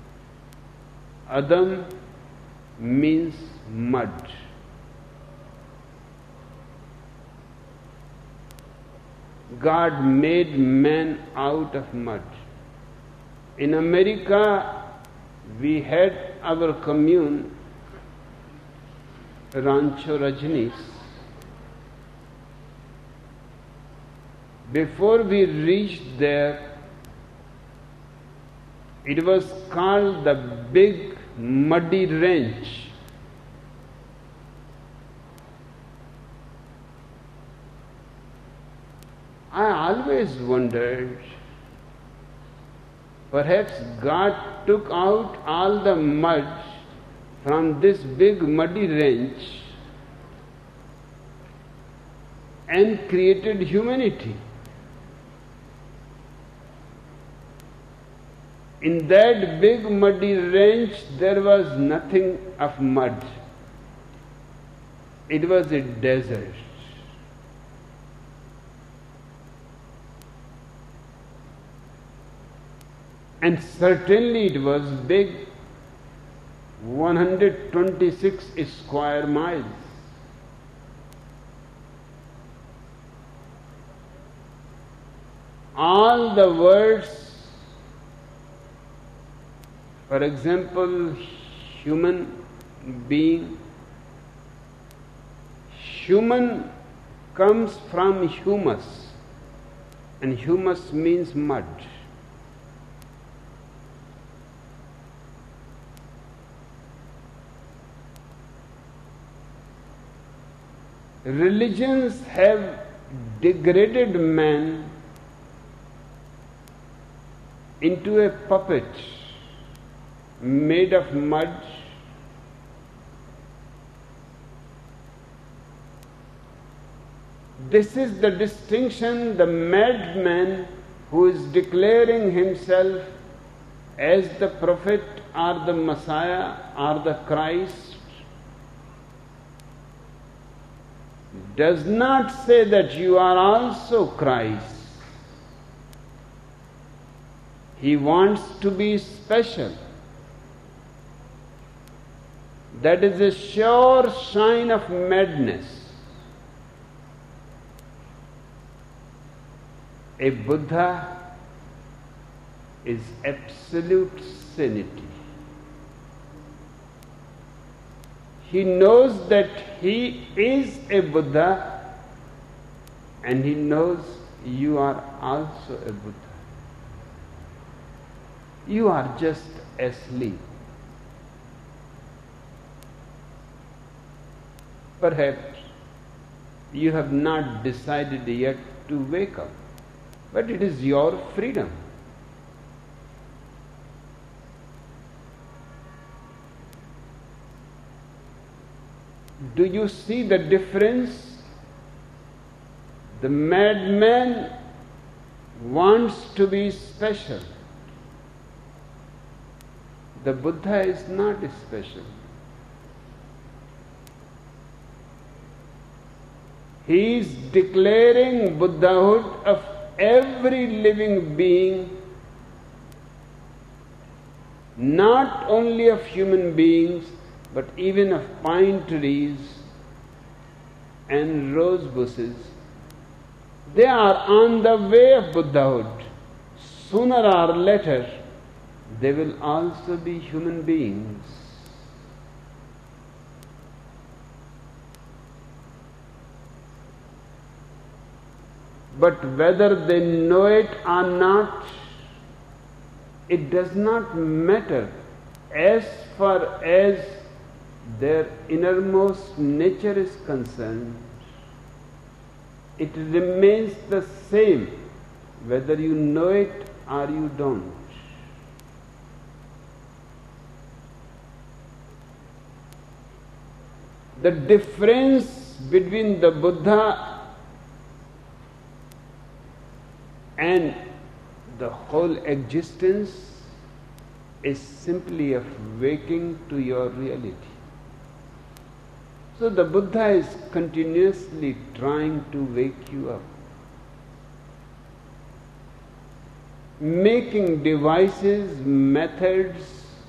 Adam means mud. God made man out of mud. In America, we had our commune, Rancho Rajneesh. Before we reached there, it was called the Big Muddy Ranch. I always wondered, perhaps God took out all the mud from this big muddy ranch and created humanity. In that big muddy ranch, there was nothing of mud. It was a desert. And certainly it was big, one hundred twenty-six square miles. All the words, for example, human being, human comes from humus, and humus means mud. Religions have degraded man into a puppet made of mud. This is the distinction. The madman who is declaring himself as the prophet or the Messiah or the Christ does not say that you are also Christ. He wants to be special. That is a sure sign of madness. A Buddha is absolute sanity. He knows that he is a Buddha, and he knows you are also a Buddha. You are just asleep. Perhaps You have not decided yet to wake up, but it is your freedom. Do you see the difference? The madman wants to be special. The Buddha is not special. He is declaring Buddhahood of every living being, not only of human beings, but even of pine trees and rose bushes. They are on the way of Buddhahood. Sooner or later, they will also be human beings. But whether they know it or not, it does not matter as far as their innermost nature is concerned. It remains the same whether you know it or you don't. The difference between the Buddha and the whole existence is simply of waking to your reality. So the Buddha is continuously trying to wake you up, making devices, methods,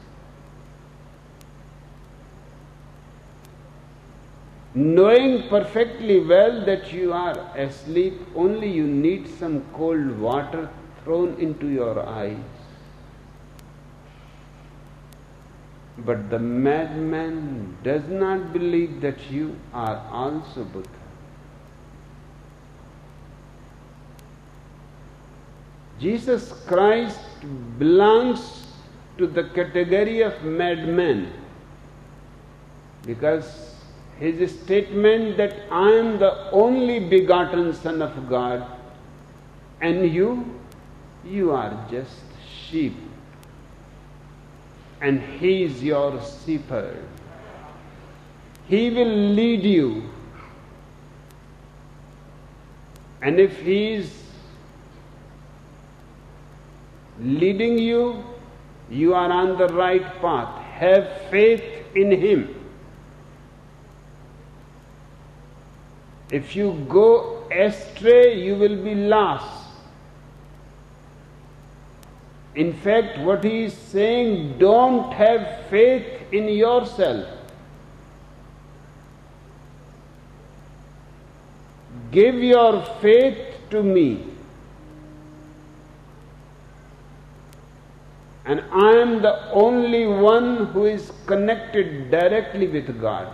knowing perfectly well that you are asleep, only you need some cold water thrown into your eyes. But the madman does not believe that you are also Buddha. Jesus Christ belongs to the category of madman because his statement that I am the only begotten Son of God and you, you are just sheep. And he is your shepherd. He will lead you. And if he is leading you, you are on the right path. Have faith in him. If you go astray, you will be lost. In fact, what he is saying, don't have faith in yourself. Give your faith to me. And I am the only one who is connected directly with God.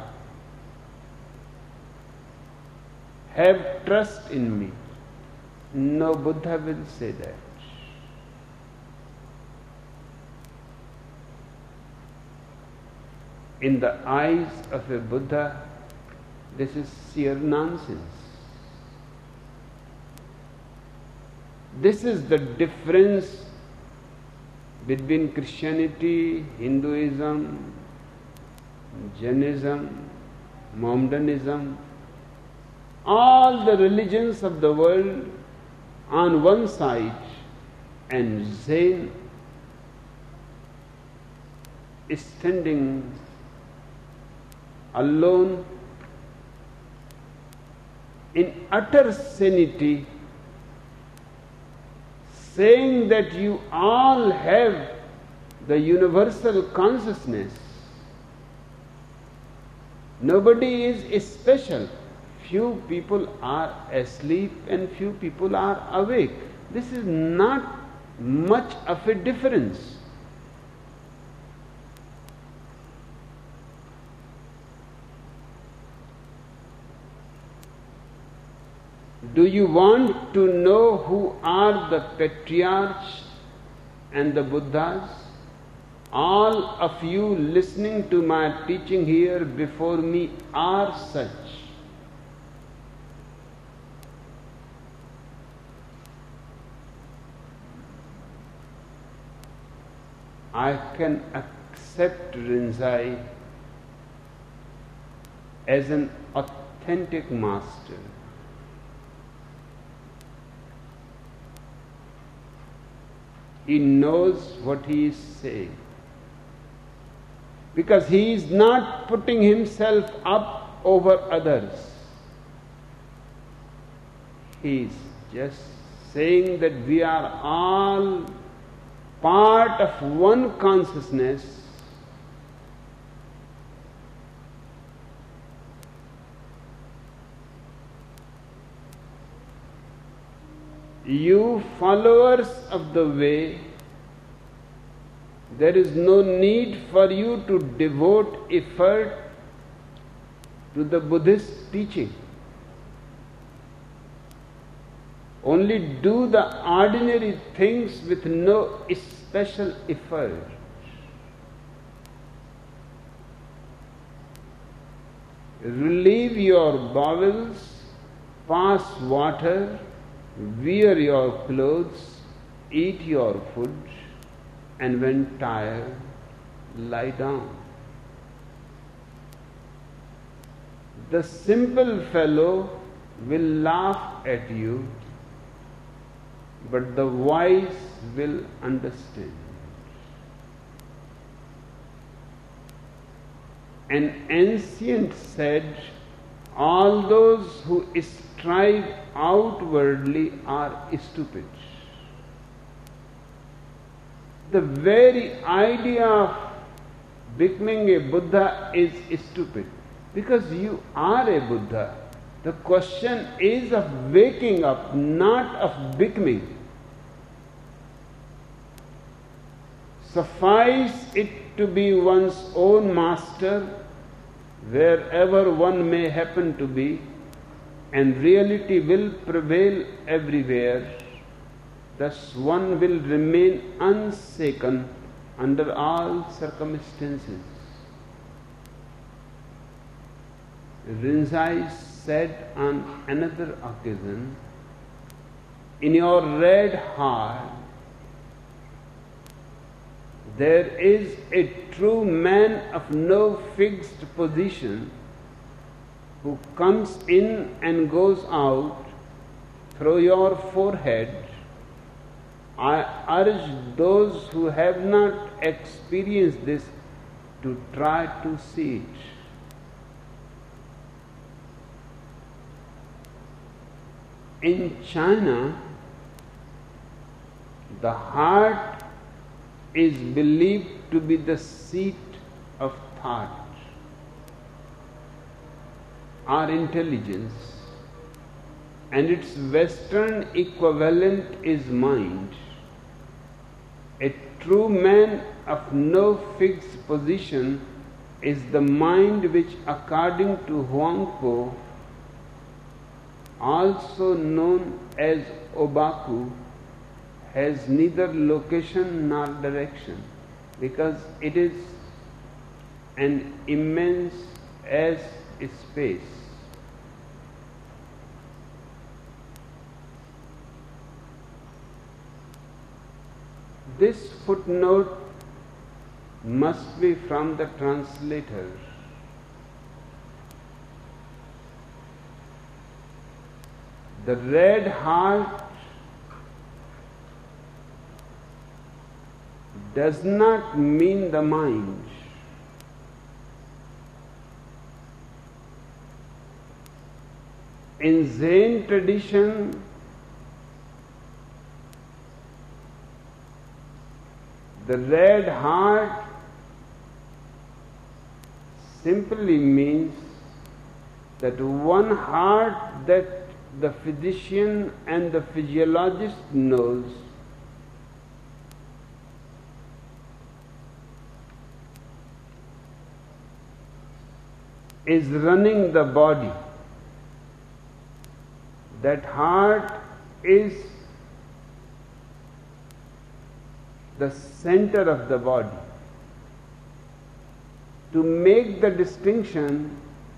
Have trust in me. No Buddha will say that. In the eyes of a Buddha, this is sheer nonsense. This is the difference between Christianity, Hinduism, Jainism, Mohammedanism, all the religions of the world on one side, and Zen is standing alone in utter sanity, saying that you all have the universal consciousness. Nobody is special. Few people are asleep and few people are awake. This is not much of a difference. Do you want to know who are the patriarchs and the Buddhas? All of you listening to my teaching here before me are such. I can accept Rinzai as an authentic master. He knows what he is saying. Because he is not putting himself up over others. He is just saying that we are all part of one consciousness, you followers of the way, there is no need for you to devote effort to the Buddhist teaching. Only do the ordinary things with no special effort. Relieve your bowels, pass water, wear your clothes, eat your food, and when tired, lie down. The simple fellow will laugh at you, but the wise will understand. An ancient said, all those who strive outwardly are stupid. The very idea of becoming a Buddha is stupid, because you are a Buddha. The question is of waking up, not of becoming. Suffice it to be one's own master, wherever one may happen to be, and reality will prevail everywhere. Thus one will remain unshaken under all circumstances. Rinzai said on another occasion, in your red heart there is a true man of no fixed position who comes in and goes out through your forehead. I urge those who have not experienced this to try to see it. In China, the heart is believed to be the seat of thought or intelligence, and its Western equivalent is mind. A true man of no fixed position is the mind which, according to Huangpo, also known as Obaku, has neither location nor direction, because it is an immense as space. This footnote must be from the translator. The red heart does not mean the mind. In Zen tradition, the red heart simply means that one heart that the physician and the physiologist knows is running the body. That heart is the center of the body. To make the distinction,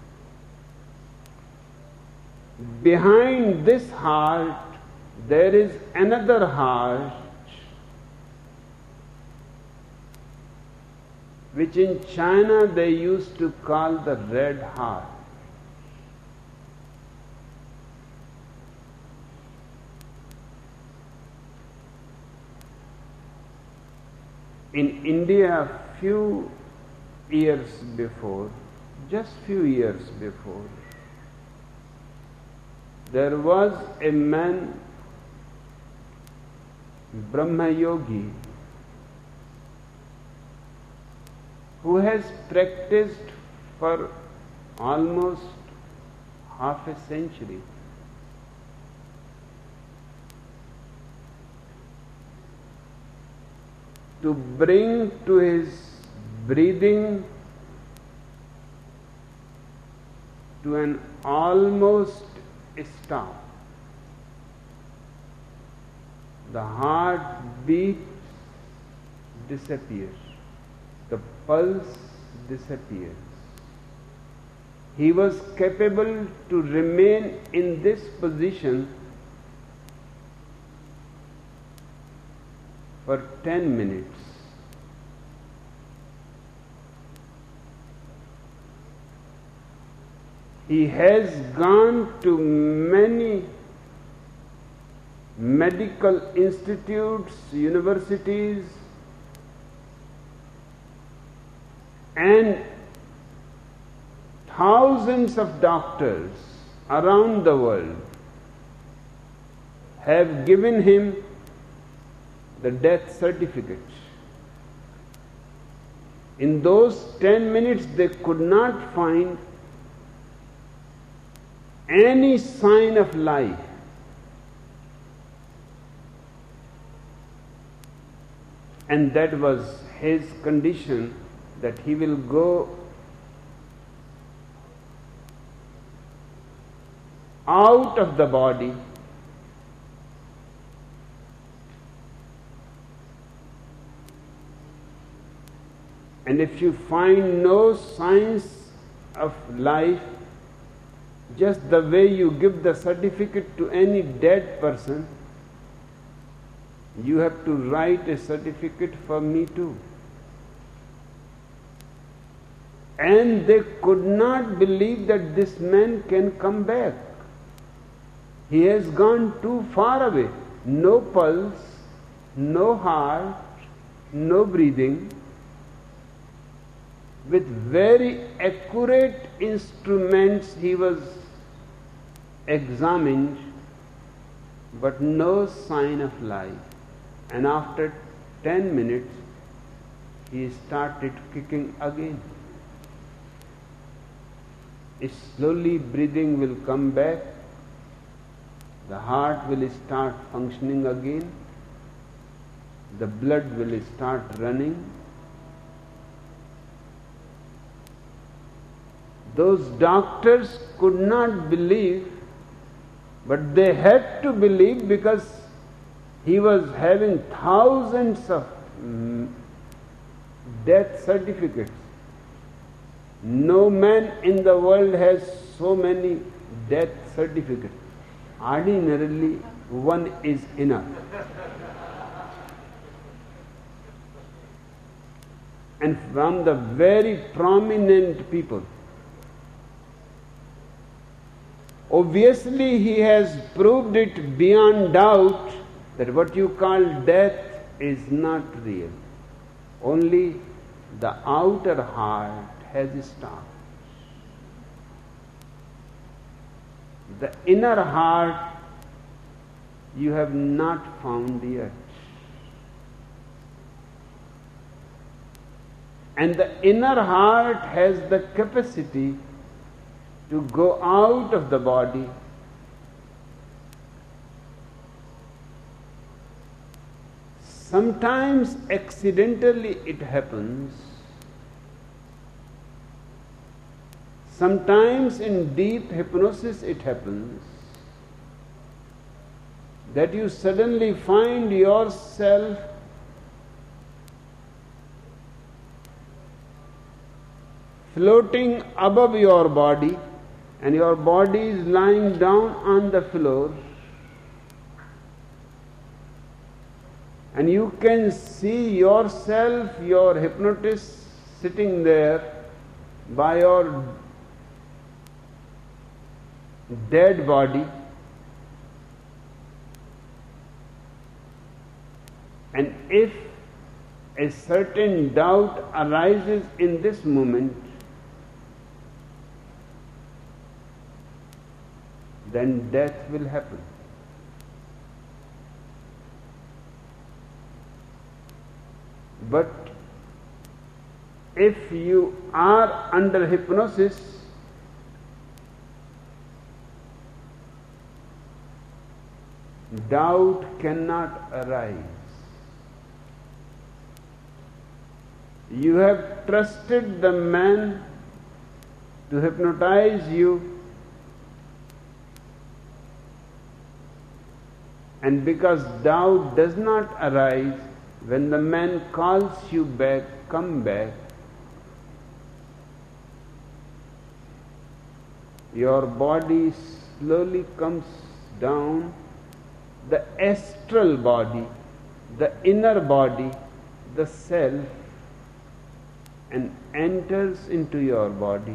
behind this heart there is another heart which in China they used to call the red heart. In India, few years before, just few years before, there was a man, Brahma Yogi, who has practiced for almost half a century. To bring to his breathing to an almost stop. The heartbeat disappears. The pulse disappears. He was capable to remain in this position for ten minutes. He has gone to many medical institutes, universities, and thousands of doctors around the world have given him the death certificate. In those ten minutes, they could not find any sign of life. And that was his condition, that he will go out of the body and if you find no signs of life, just the way you give the certificate to any dead person, you have to write a certificate for me too. And they could not believe that this man can come back. He has gone too far away. No pulse, no heart, no breathing. With very accurate instruments he was examined, but no sign of life. And after ten minutes, he started kicking again. Slowly breathing will come back, the heart will start functioning again, the blood will start running. Those doctors could not believe, but they had to believe because he was having thousands of death certificates. No man in the world has so many death certificates. Ordinarily, one is enough. And from the very prominent people. Obviously, he has proved it beyond doubt that what you call death is not real. Only the outer heart has stopped. The inner heart you have not found yet. And the inner heart has the capacity to go out of the body sometimes accidentally it happens, sometimes in deep hypnosis it happens, that you suddenly find yourself floating above your body, and your body is lying down on the floor, and you can see yourself, your hypnotist sitting there by your dead body, and if a certain doubt arises in this moment, then death will happen. But if you are under hypnosis, doubt cannot arise. You have trusted the man to hypnotize you, and because doubt does not arise, when the man calls you back, come back, your body slowly comes down, the astral body, the inner body, the self, and enters into your body.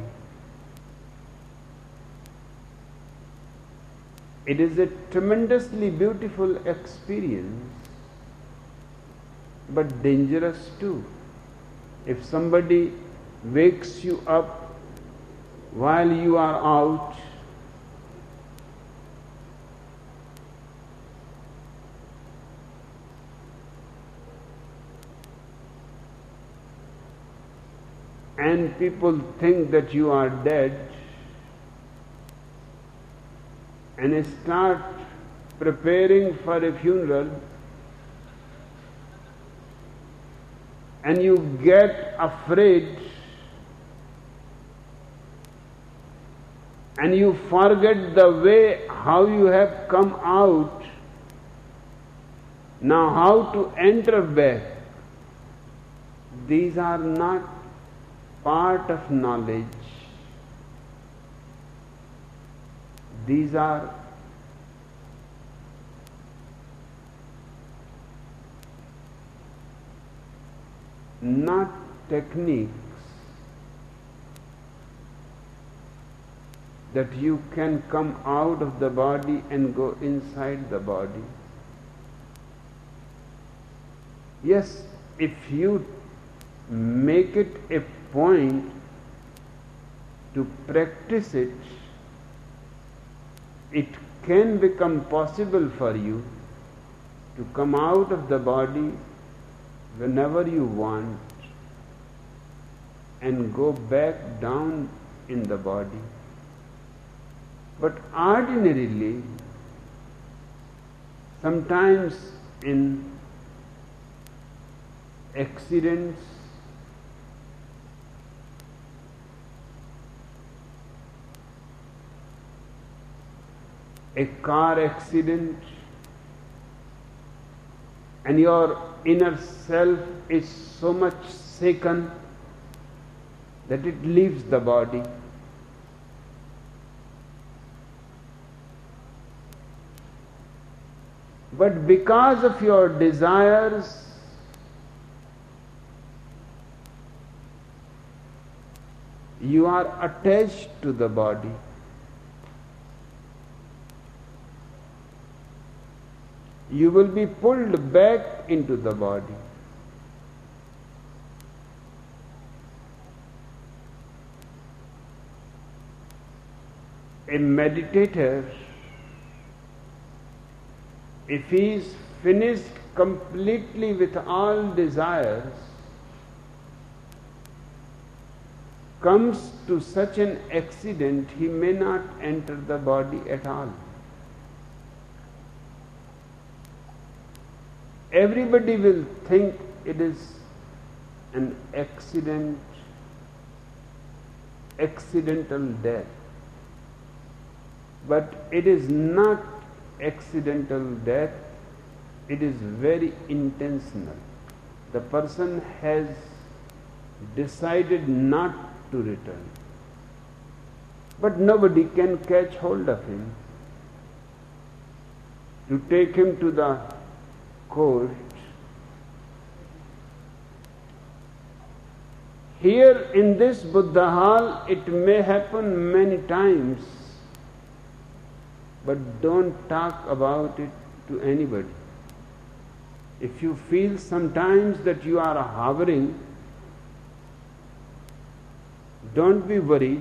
It is a tremendously beautiful experience, but dangerous too. If somebody wakes you up while you are out, and people think that you are dead, and start preparing for a funeral, and you get afraid, and you forget the way how you have come out, now how to enter back. These are not part of knowledge. These are not techniques that you can come out of the body and go inside the body. Yes, if you make it a point to practice it, it can become possible for you to come out of the body whenever you want and go back down in the body. But ordinarily, sometimes in accidents, a car accident, and your inner self is so much shaken that it leaves the body. But because of your desires, you are attached to the body. You will be pulled back into the body. A meditator, if he is finished completely with all desires, comes to such an accident, he may not enter the body at all. Everybody will think it is an accident, accidental death. But it is not accidental death, it is very intentional. The person has decided not to return. But nobody can catch hold of him to take him to the court. Here in this Buddha hall, it may happen many times, but don't talk about it to anybody. If you feel sometimes that you are hovering, don't be worried.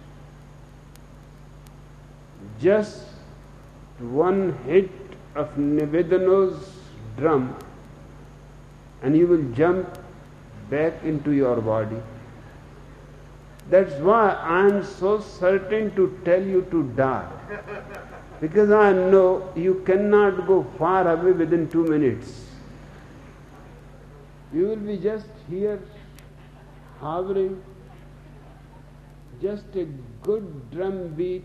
Just one hit of Nivedana's drum and you will jump back into your body. That's why I am so certain to tell you to die. Because I know you cannot go far away within two minutes. You will be just here, hovering, just a good drum beat.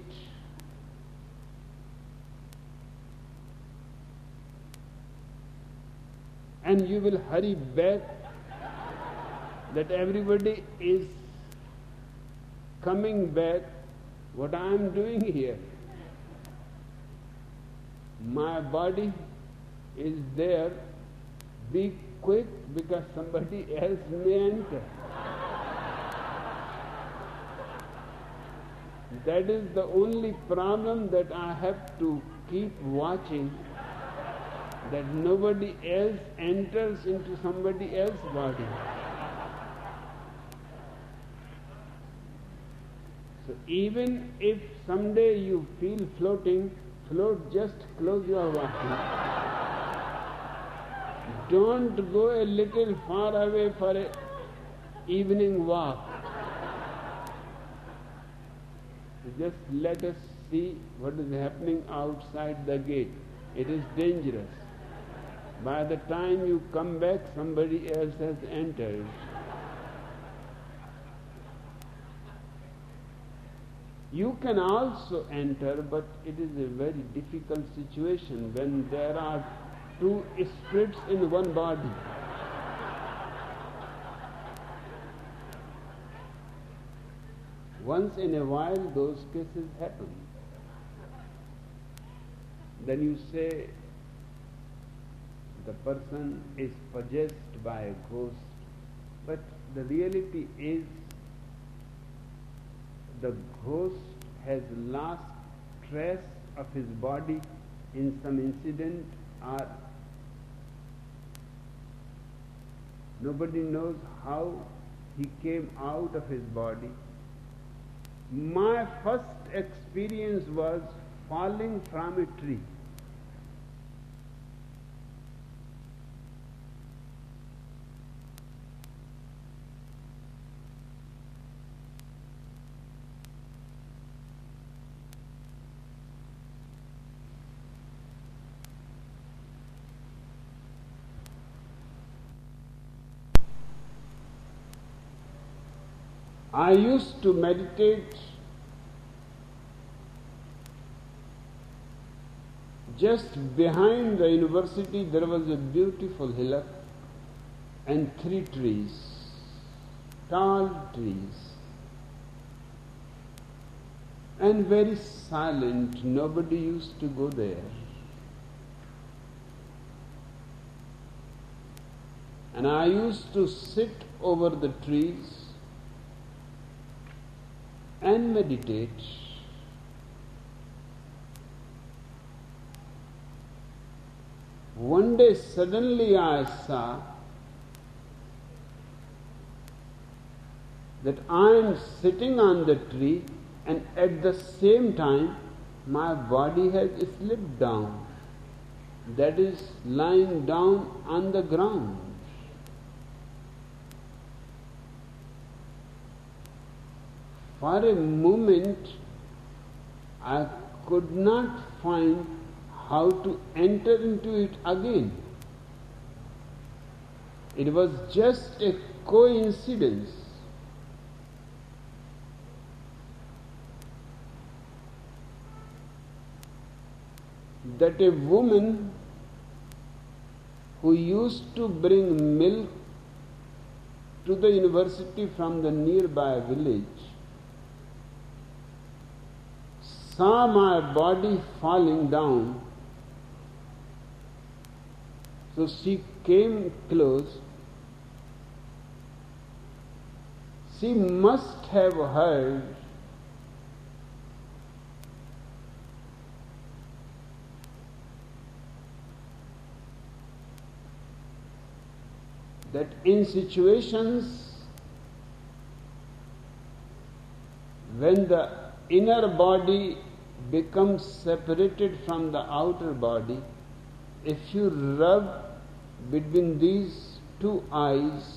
And you will hurry back that everybody is coming back. What I am doing here? My body is there. Be quick because somebody else may enter. That is the only problem, that I have to keep watching that nobody else enters into somebody else's body. So even if someday you feel floating, float, just close your eyes. Don't go a little far away for an evening walk. Just let us see what is happening outside the gate. It is dangerous. By the time you come back, somebody else has entered. You can also enter, but it is a very difficult situation when there are two spirits in one body. Once in a while those cases happen. Then you say the person is possessed by a ghost, but the reality is the ghost has lost trace of his body in some incident, or nobody knows how he came out of his body. My first experience was falling from a tree. I used to meditate just behind the university. There was a beautiful hillock and three trees, tall trees, and very silent. Nobody used to go there. And I used to sit over the trees and meditate. One day suddenly I saw that I am sitting on the tree and at the same time my body has slipped down. That is, lying down on the ground. For a moment, I could not find how to enter into it again. It was just a coincidence. That a woman who used to bring milk to the university from the nearby village saw my body falling down, so she came close she must have heard that in situations when the inner body becomes separated from the outer body, if you rub between these two eyes,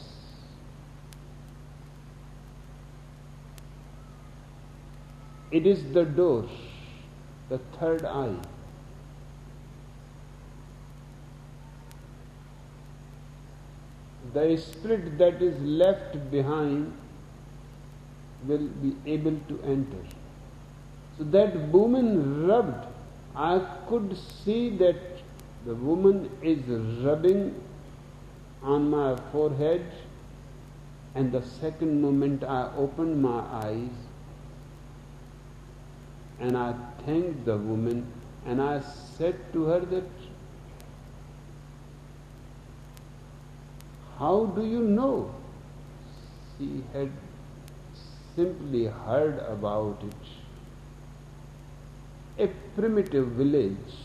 it is the door, the third eye. The spirit that is left behind will be able to enter. So that woman rubbed. I could see that the woman is rubbing on my forehead, and the second moment I opened my eyes and I thanked the woman, and I said to her that, how do you know? She had simply heard about it. A primitive village,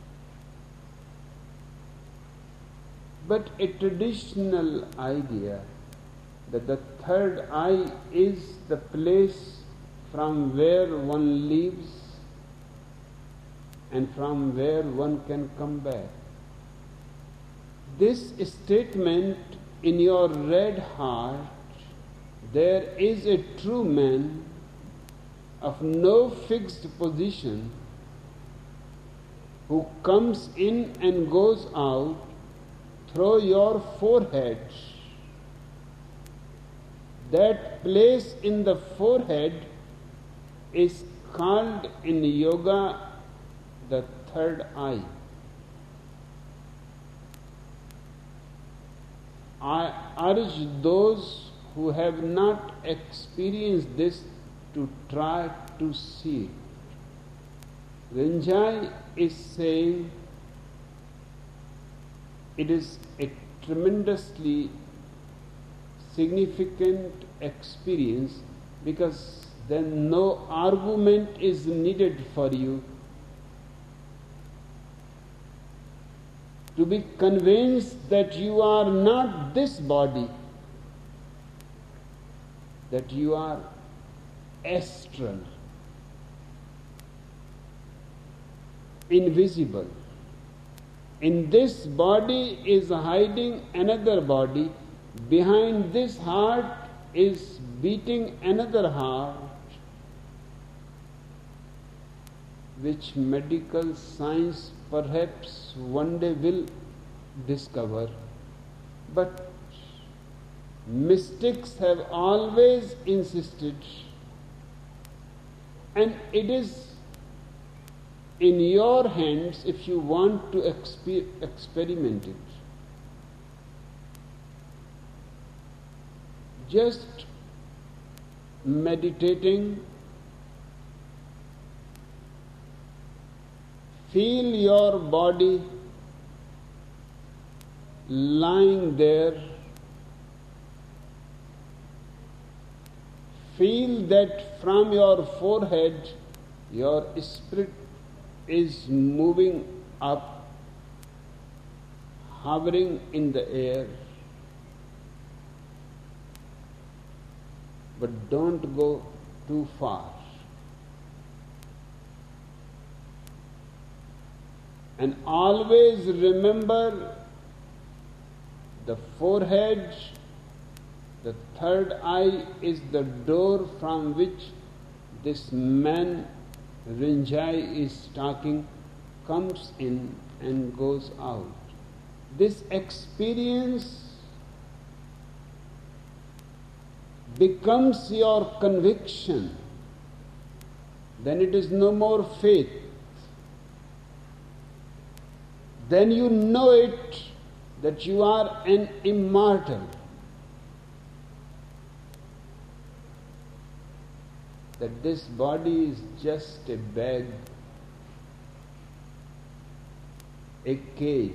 but a traditional idea that the third eye is the place from where one leaves and from where one can come back. This statement in your red heart, there is a true man of no fixed position who comes in and goes out through your forehead. That place in the forehead is called in yoga the third eye. I urge those who have not experienced this to try to see it. Rinzai is saying it is a tremendously significant experience, because then no argument is needed for you to be convinced that you are not this body, that you are astral, invisible. In this body is hiding another body, behind this heart is beating another heart, which medical science perhaps one day will discover. But mystics have always insisted, and it is in your hands if you want to exper- experiment it. Just meditating, feel your body lying there. Feel that from your forehead your spirit is moving up, hovering in the air. But don't go too far. And always remember the forehead, the third eye is the door from which this man Rinzai is talking comes in and goes out. This experience becomes your conviction. Then it is no more faith. Then you know it that you are an immortal. That this body is just a bag, a cage.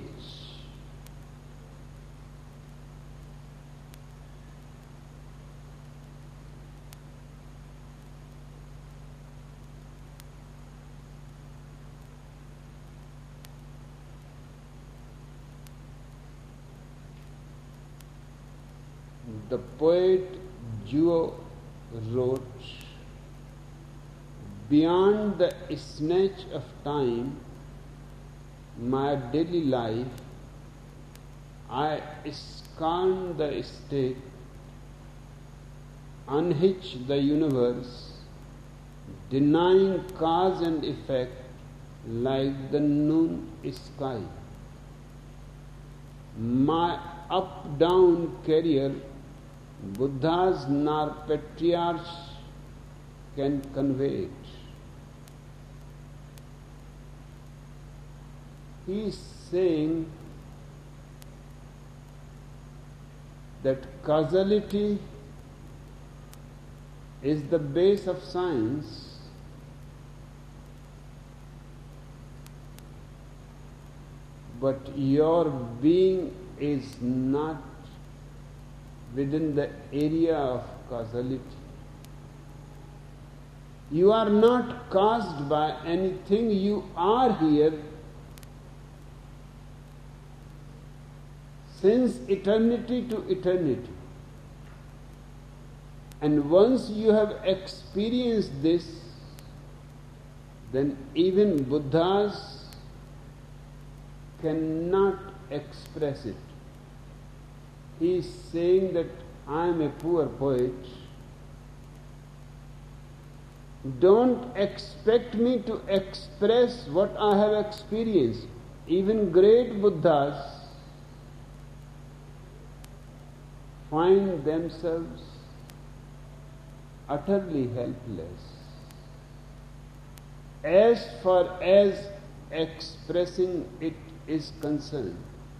the poet Juo wrote, "Beyond the snatch of time, my daily life, I scorn the state, unhitch the universe, denying cause and effect like the noon sky. My up-down career, Buddhas nor patriarchs can convey it." He is saying that causality is the base of science, but your being is not within the area of causality. You are not caused by anything, you are here since eternity to eternity. And once you have experienced this, then even Buddhas cannot express it. He is saying that I am a poor poet. Don't expect me to express what I have experienced. Even great Buddhas find themselves utterly helpless as far as expressing it is concerned.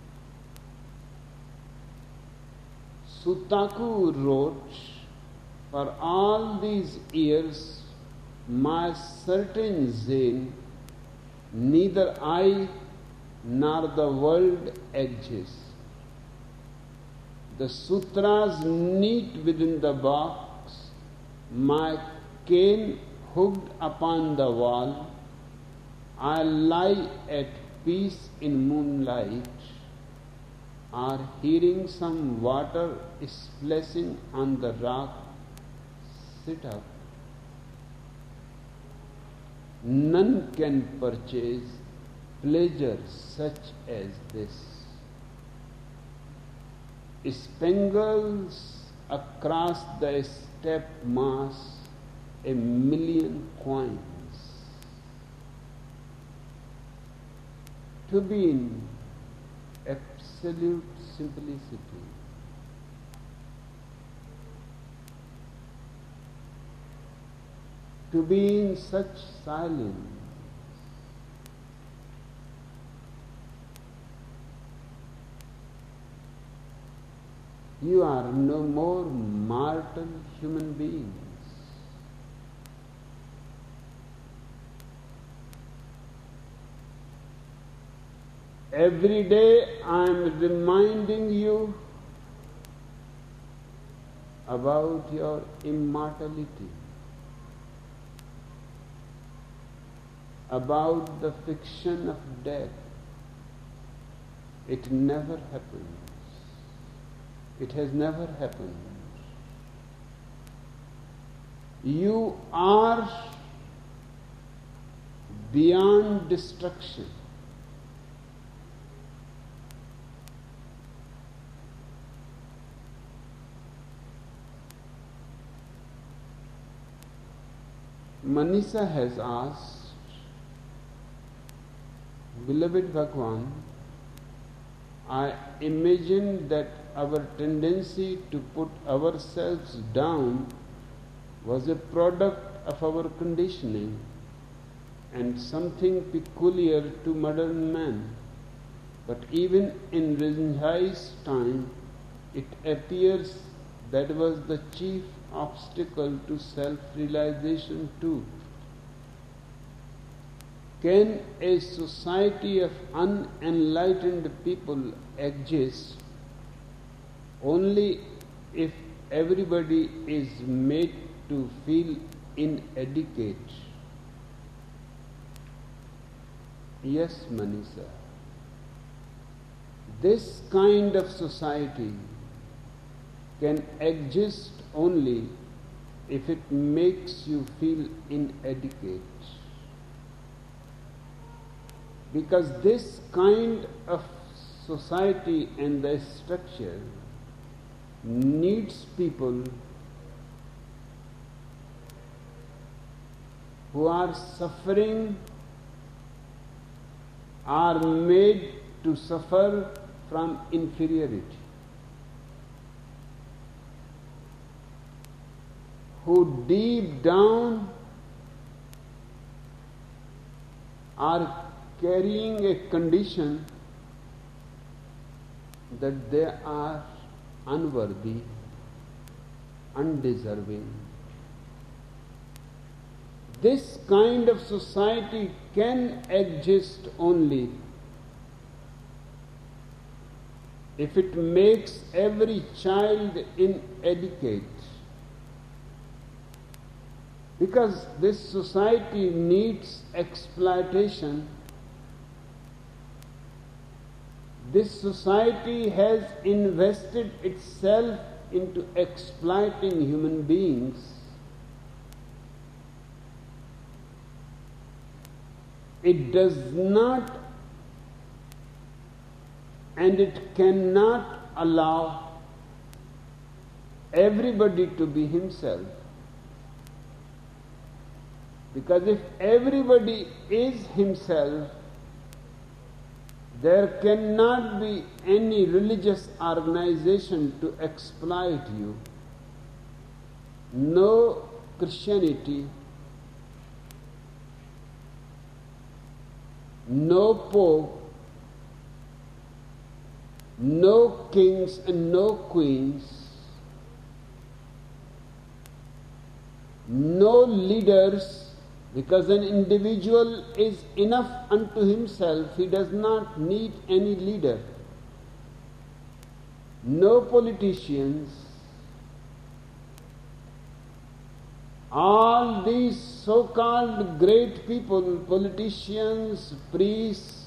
Sutaku wrote, "For all these years, my certain Zen, neither I nor the world exists. The sutras neat within the box, my cane hooked upon the wall, I lie at peace in moonlight, or hearing some water splashing on the rock, sit up. None can purchase pleasure such as this. Spangles across the step mass a million coins. To be in absolute simplicity, to be in such silence, you are no more mortal human beings. Every day I am reminding you about your immortality, about the fiction of death. It never happens. It has never happened. You are beyond destruction. Manisha has asked, "Beloved Bhagwan, I imagine that our tendency to put ourselves down was a product of our conditioning and something peculiar to modern man. But even in Rinzai's time, it appears that was the chief obstacle to self-realization too. Can a society of unenlightened people exist only if everybody is made to feel inadequate?" Yes, Manisha. This kind of society can exist only if it makes you feel inadequate. Because this kind of society and the structure needs people who are suffering, are made to suffer from inferiority, who deep down are carrying a condition that they are unworthy, undeserving. This kind of society can exist only if it makes every child inadequate. Because this society needs exploitation. This society has invested itself into exploiting human beings. It does not and it cannot allow everybody to be himself. Because if everybody is himself, there cannot be any religious organization to exploit you. No Christianity, no Pope, no kings and no queens, no leaders. Because an individual is enough unto himself, he does not need any leader. No politicians. All these so-called great people, politicians, priests,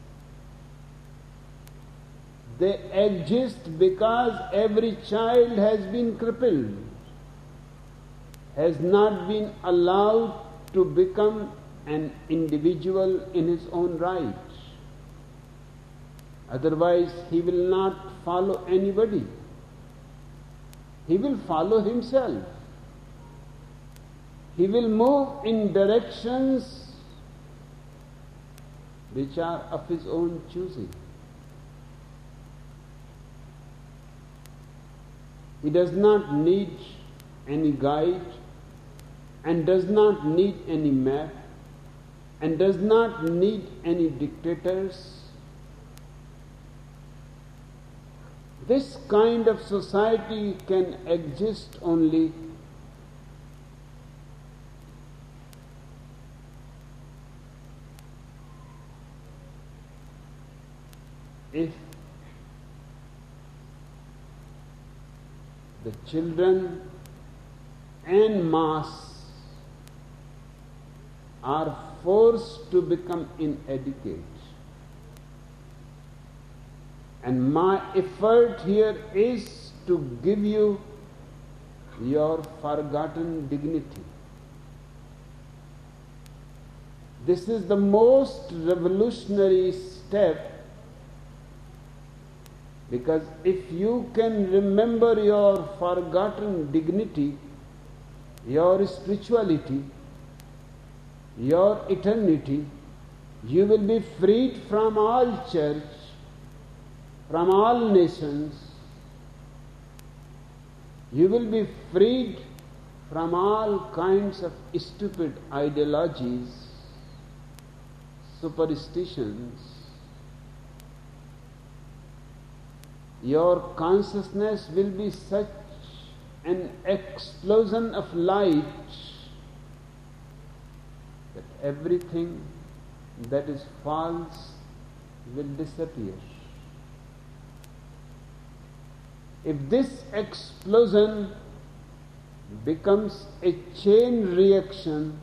they exist because every child has been crippled, has not been allowed to become an individual in his own right. Otherwise, he will not follow anybody. He will follow himself. He will move in directions which are of his own choosing. He does not need any guide, and does not need any map, and does not need any dictators. This kind of society can exist only if the children en masse are forced to become inadequate. And my effort here is to give you your forgotten dignity. This is the most revolutionary step, because if you can remember your forgotten dignity, your spirituality, your eternity, you will be freed from all church, from all nations. You will be freed from all kinds of stupid ideologies, superstitions. Your consciousness will be such an explosion of light that everything that is false will disappear. If this explosion becomes a chain reaction,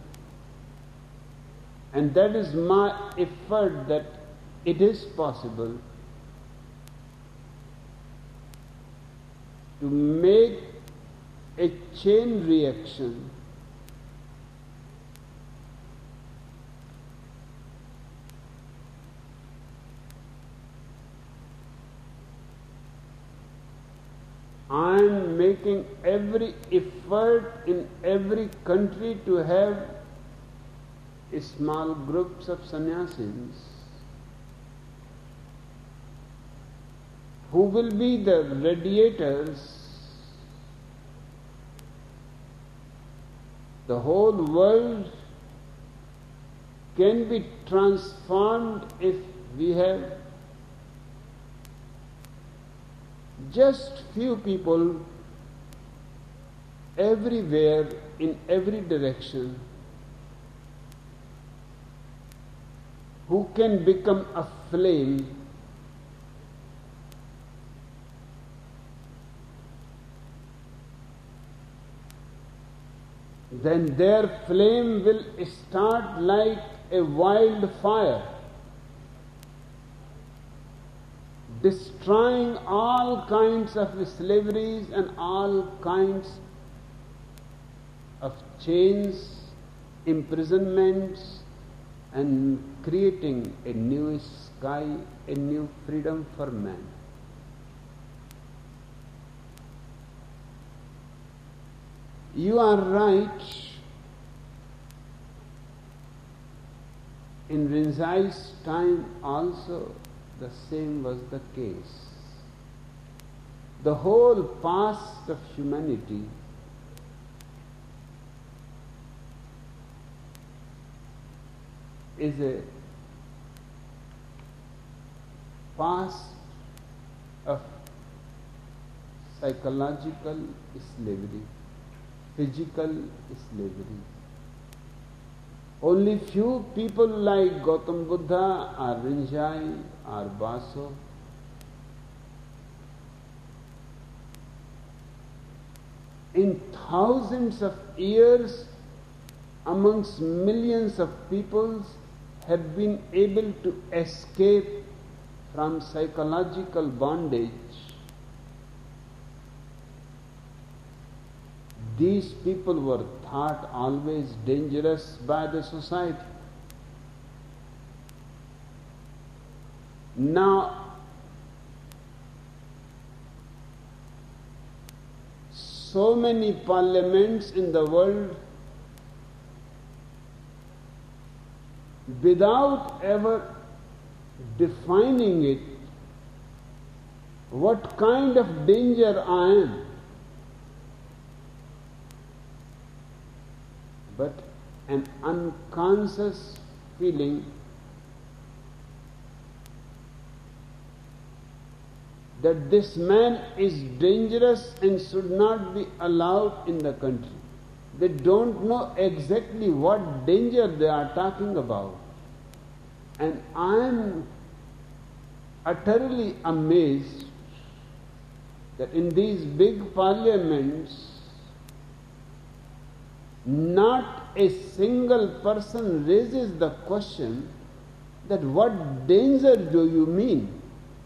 and that is my effort that it is possible to make a chain reaction. I am making every effort in every country to have small groups of sannyasis who will be the radiators. The whole world can be transformed if we have just few people everywhere in every direction who can become a flame then their flame will start like a wildfire, destroying all kinds of slaveries and all kinds of chains, imprisonments, and creating a new sky, a new freedom for man. You are right. In Rinzai's time also the same was the case. The whole past of humanity is a past of psychological slavery, physical slavery. Only few people like Gautam Buddha or Rinzai or Baso in thousands of years amongst millions of peoples have been able to escape from psychological bondage. These people were thought always dangerous by the society. Now, so many parliaments in the world, without ever defining it, what kind of danger I am, but an unconscious feeling that this man is dangerous and should not be allowed in the country. They don't know exactly what danger they are talking about. And I am utterly amazed that in these big parliaments, not a single person raises the question that what danger do you mean?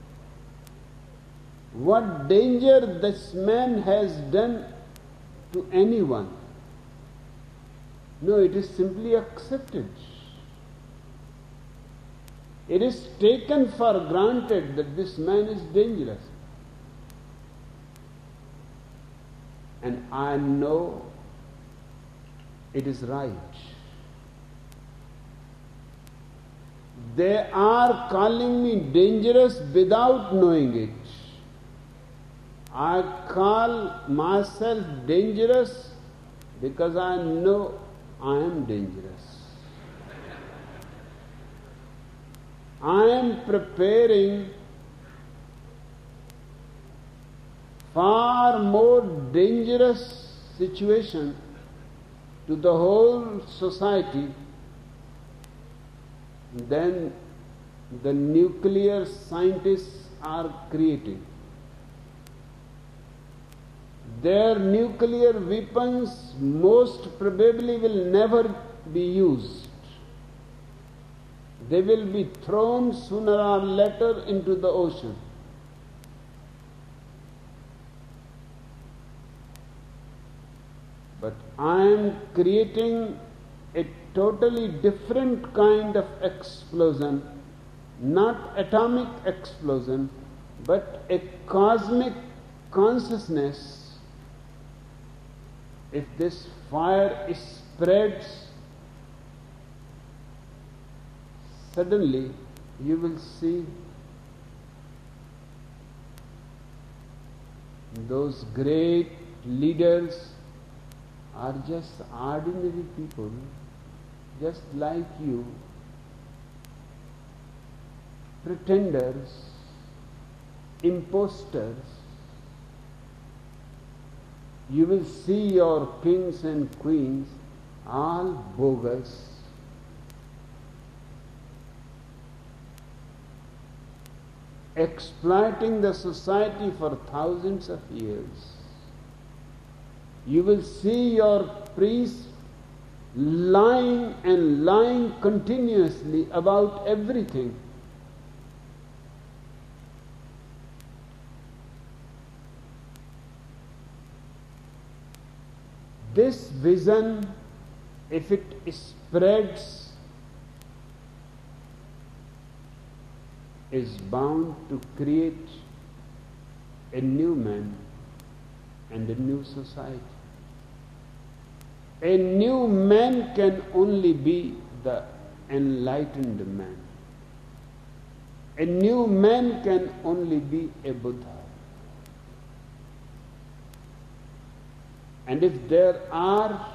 What danger this man has done to anyone? No, it is simply accepted. It is taken for granted that this man is dangerous. And I know it is right. They are calling me dangerous without knowing it. I call myself dangerous because I know I am dangerous. I am preparing far more dangerous situation to the whole society than the nuclear scientists are creating. Their nuclear weapons most probably will never be used. They will be thrown sooner or later into the ocean. I am creating a totally different kind of explosion, not atomic explosion, but a cosmic consciousness. If this fire spreads, suddenly you will see those great leaders are just ordinary people, just like you, pretenders, imposters. You will see your kings and queens all bogus. Exploiting the society for thousands of years. You will see your priests lying and lying continuously about everything. This vision, if it spreads, is bound to create a new man and a new society. A new man can only be the enlightened man. A new man can only be a Buddha. And if there are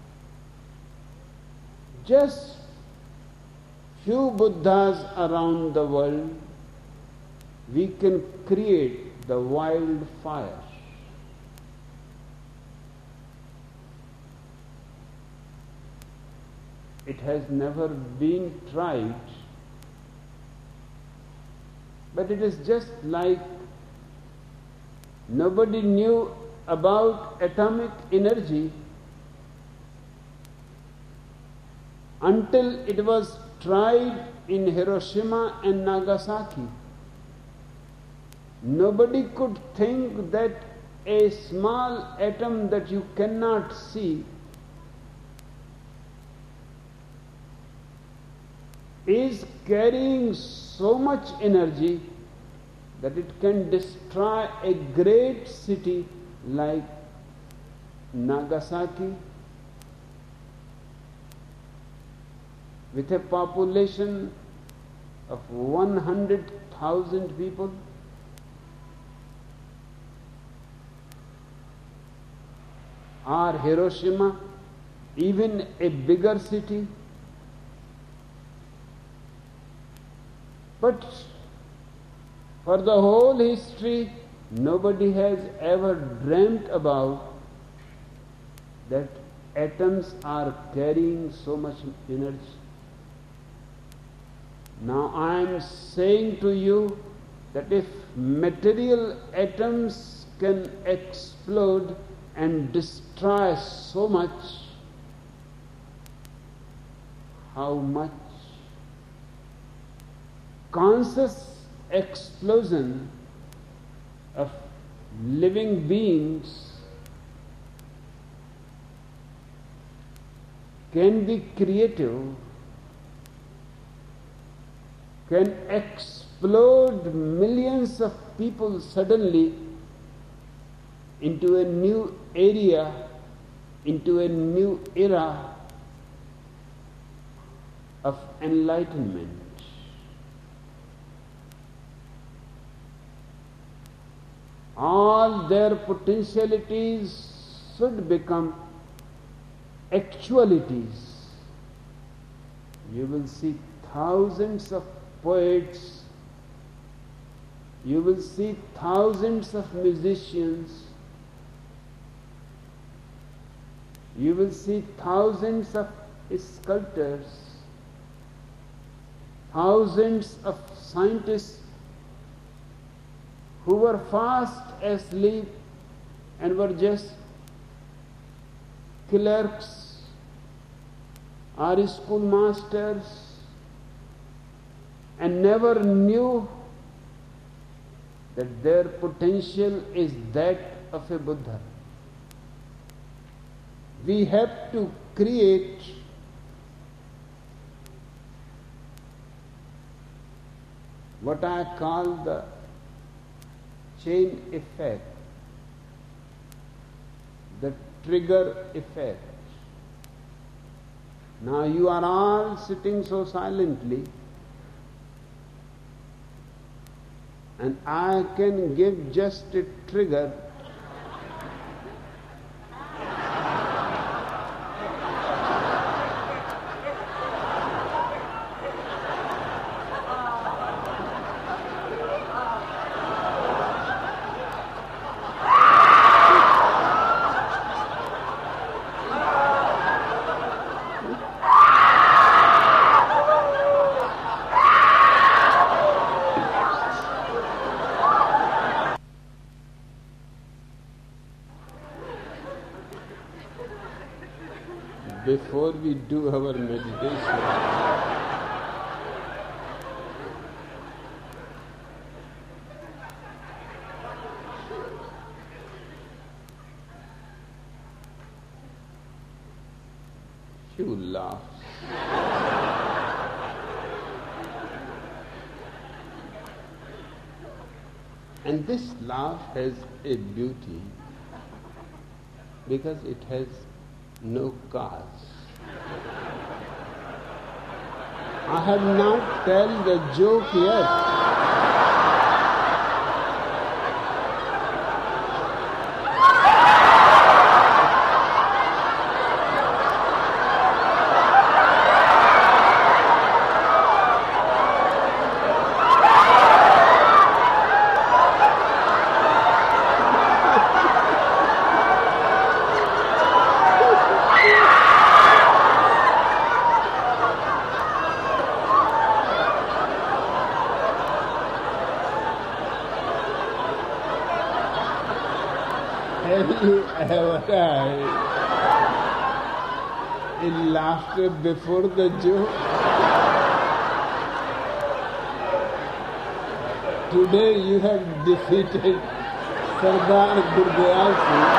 just few Buddhas around the world, we can create the wildfire. It has never been tried, but it is just like nobody knew about atomic energy until it was tried in Hiroshima and Nagasaki. Nobody could think that a small atom that you cannot see is carrying so much energy that it can destroy a great city like Nagasaki, with a population of one hundred thousand people. Or Hiroshima, even a bigger city. But for the whole history, nobody has ever dreamt about that atoms are carrying so much energy. Now I am saying to you that if material atoms can explode and destroy so much, how much conscious explosion of living beings can be creative, can explode millions of people suddenly into a new area, into a new era of enlightenment. All their potentialities should become actualities. You will see thousands of poets, you will see thousands of musicians, you will see thousands of sculptors, thousands of scientists who were fast asleep and were just clerks or schoolmasters and never knew that their potential is that of a Buddha. We have to create what I call the chain effect, the trigger effect. Now you are all sitting so silently, and I can give just a trigger. Before we do our meditation, few laughs. And this laugh has a beauty because it has no cause. I have not told the joke yet. Have you ever had a laughter before the joke? Today you have defeated Sardar Gurdayal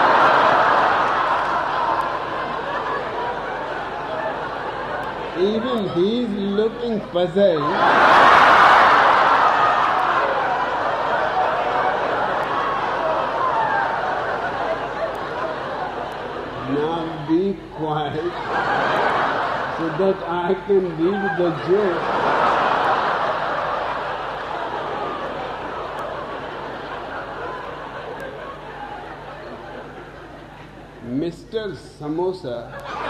Singh. Even he is looking puzzled. Be quiet so that I can read the joke. Mister Samosa,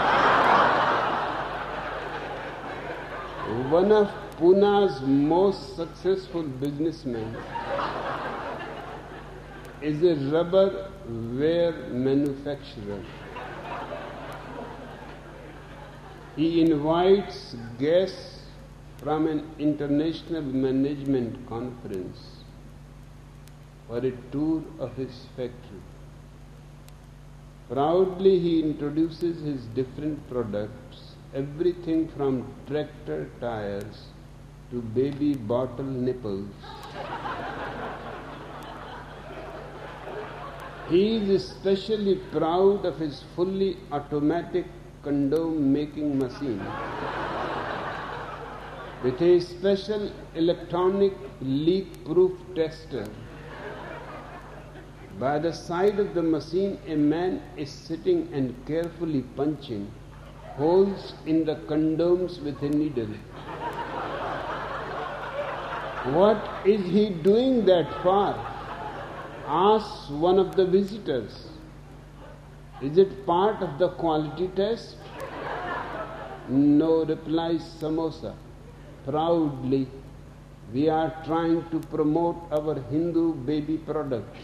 one of Pune's most successful businessmen, is a rubber ware manufacturer. He invites guests from an international management conference for a tour of his factory. Proudly he introduces his different products, everything from tractor tires to baby bottle nipples. He is especially proud of his fully automatic condom making machine with a special electronic leak-proof tester. By the side of the machine, a man is sitting and carefully punching holes in the condoms with a needle. What is he doing that for? Asks one of the visitors. Is it part of the quality test? No, replies Samosa. Proudly, we are trying to promote our Hindu baby products.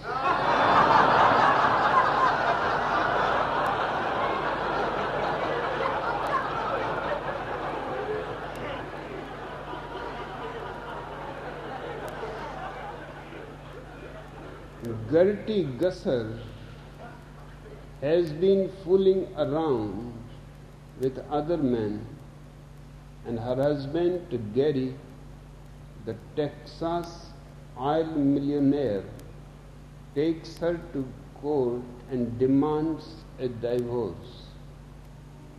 Gertie Gusser has been fooling around with other men, and her husband, Gary, the Texas oil millionaire, takes her to court and demands a divorce.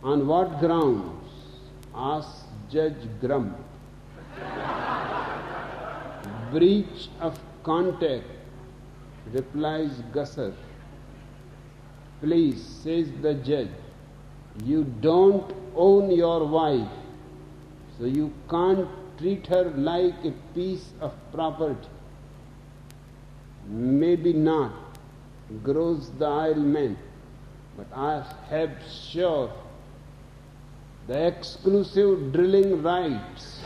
On what grounds? Asks Judge Grump. Breach of contract, replies Gusser. Please, says the judge, you don't own your wife, so you can't treat her like a piece of property. Maybe not, grows the idle man, but I have sure the exclusive drilling rights.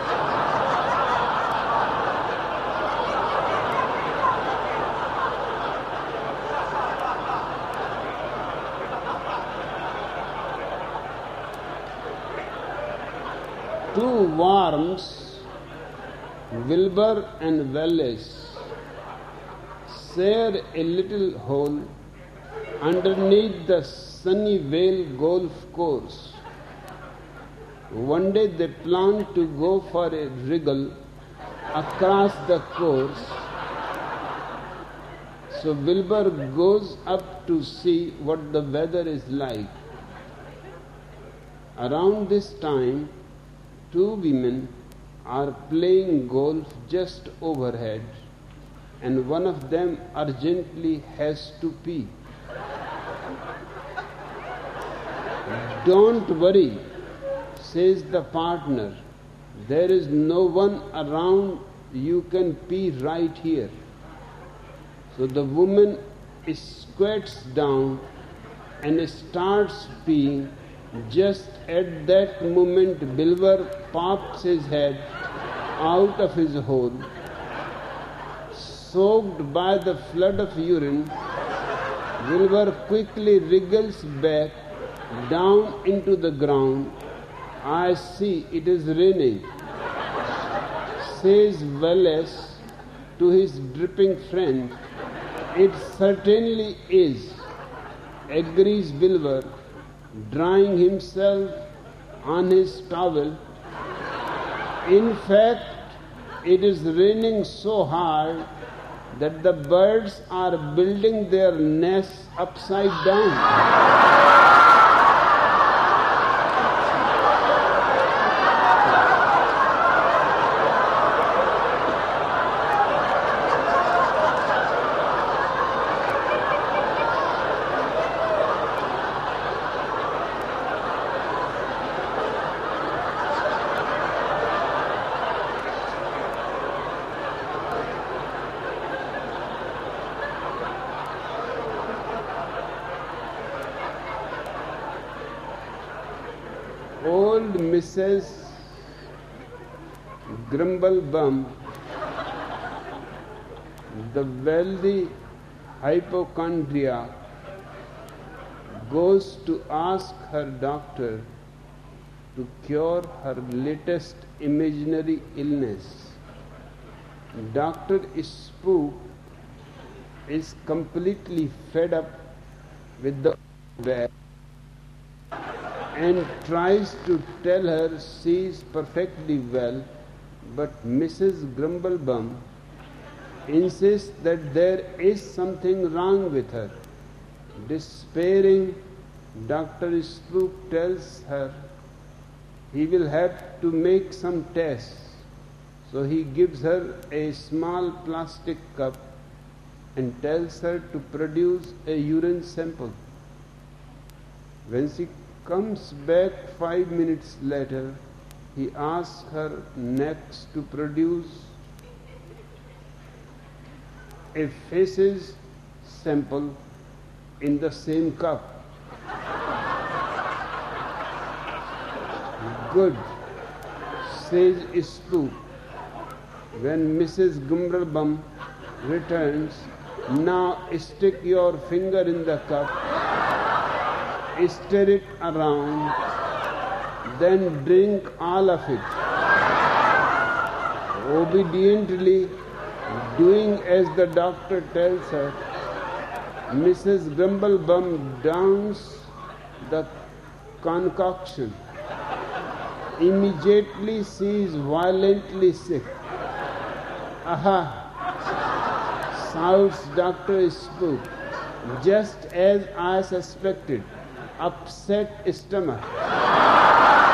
Two worms, Wilbur and Wallace, share a little hole underneath the Sunnyvale golf course. One day they plan to go for a wriggle across the course. So Wilbur goes up to see what the weather is like. Around this time, two women are playing golf just overhead, and one of them urgently has to pee. Don't worry, says the partner. There is no one around. You can pee right here. So the woman squats down and starts peeing. Just at that moment, Wilbur pops his head out of his hole. Soaked by the flood of urine, Wilbur quickly wriggles back down into the ground. I see, it is raining, says Wallace to his dripping friend. It certainly is, agrees Wilbur, drying himself on his towel. In fact, it is raining so hard that the birds are building their nests upside down. Old Missus Grumblebum, the wealthy hypochondriac, goes to ask her doctor to cure her latest imaginary illness. Doctor Spook is completely fed up with the bag and tries to tell her she is perfectly well, but Missus Grumblebum insists that there is something wrong with her. Despairing, Doctor Spook tells her he will have to make some tests. So he gives her a small plastic cup and tells her to produce a urine sample. When she comes back five minutes later, he asks her next to produce a feces sample in the same cup. Good, says Spook. When Missus Grumblebum returns, now stick your finger in the cup, stir it around, then drink all of it. Obediently doing as the doctor tells her, Missus Grumblebum downs the concoction. Immediately she is violently sick. Aha! Shouts Doctor Spook, just as I suspected. upset stomach.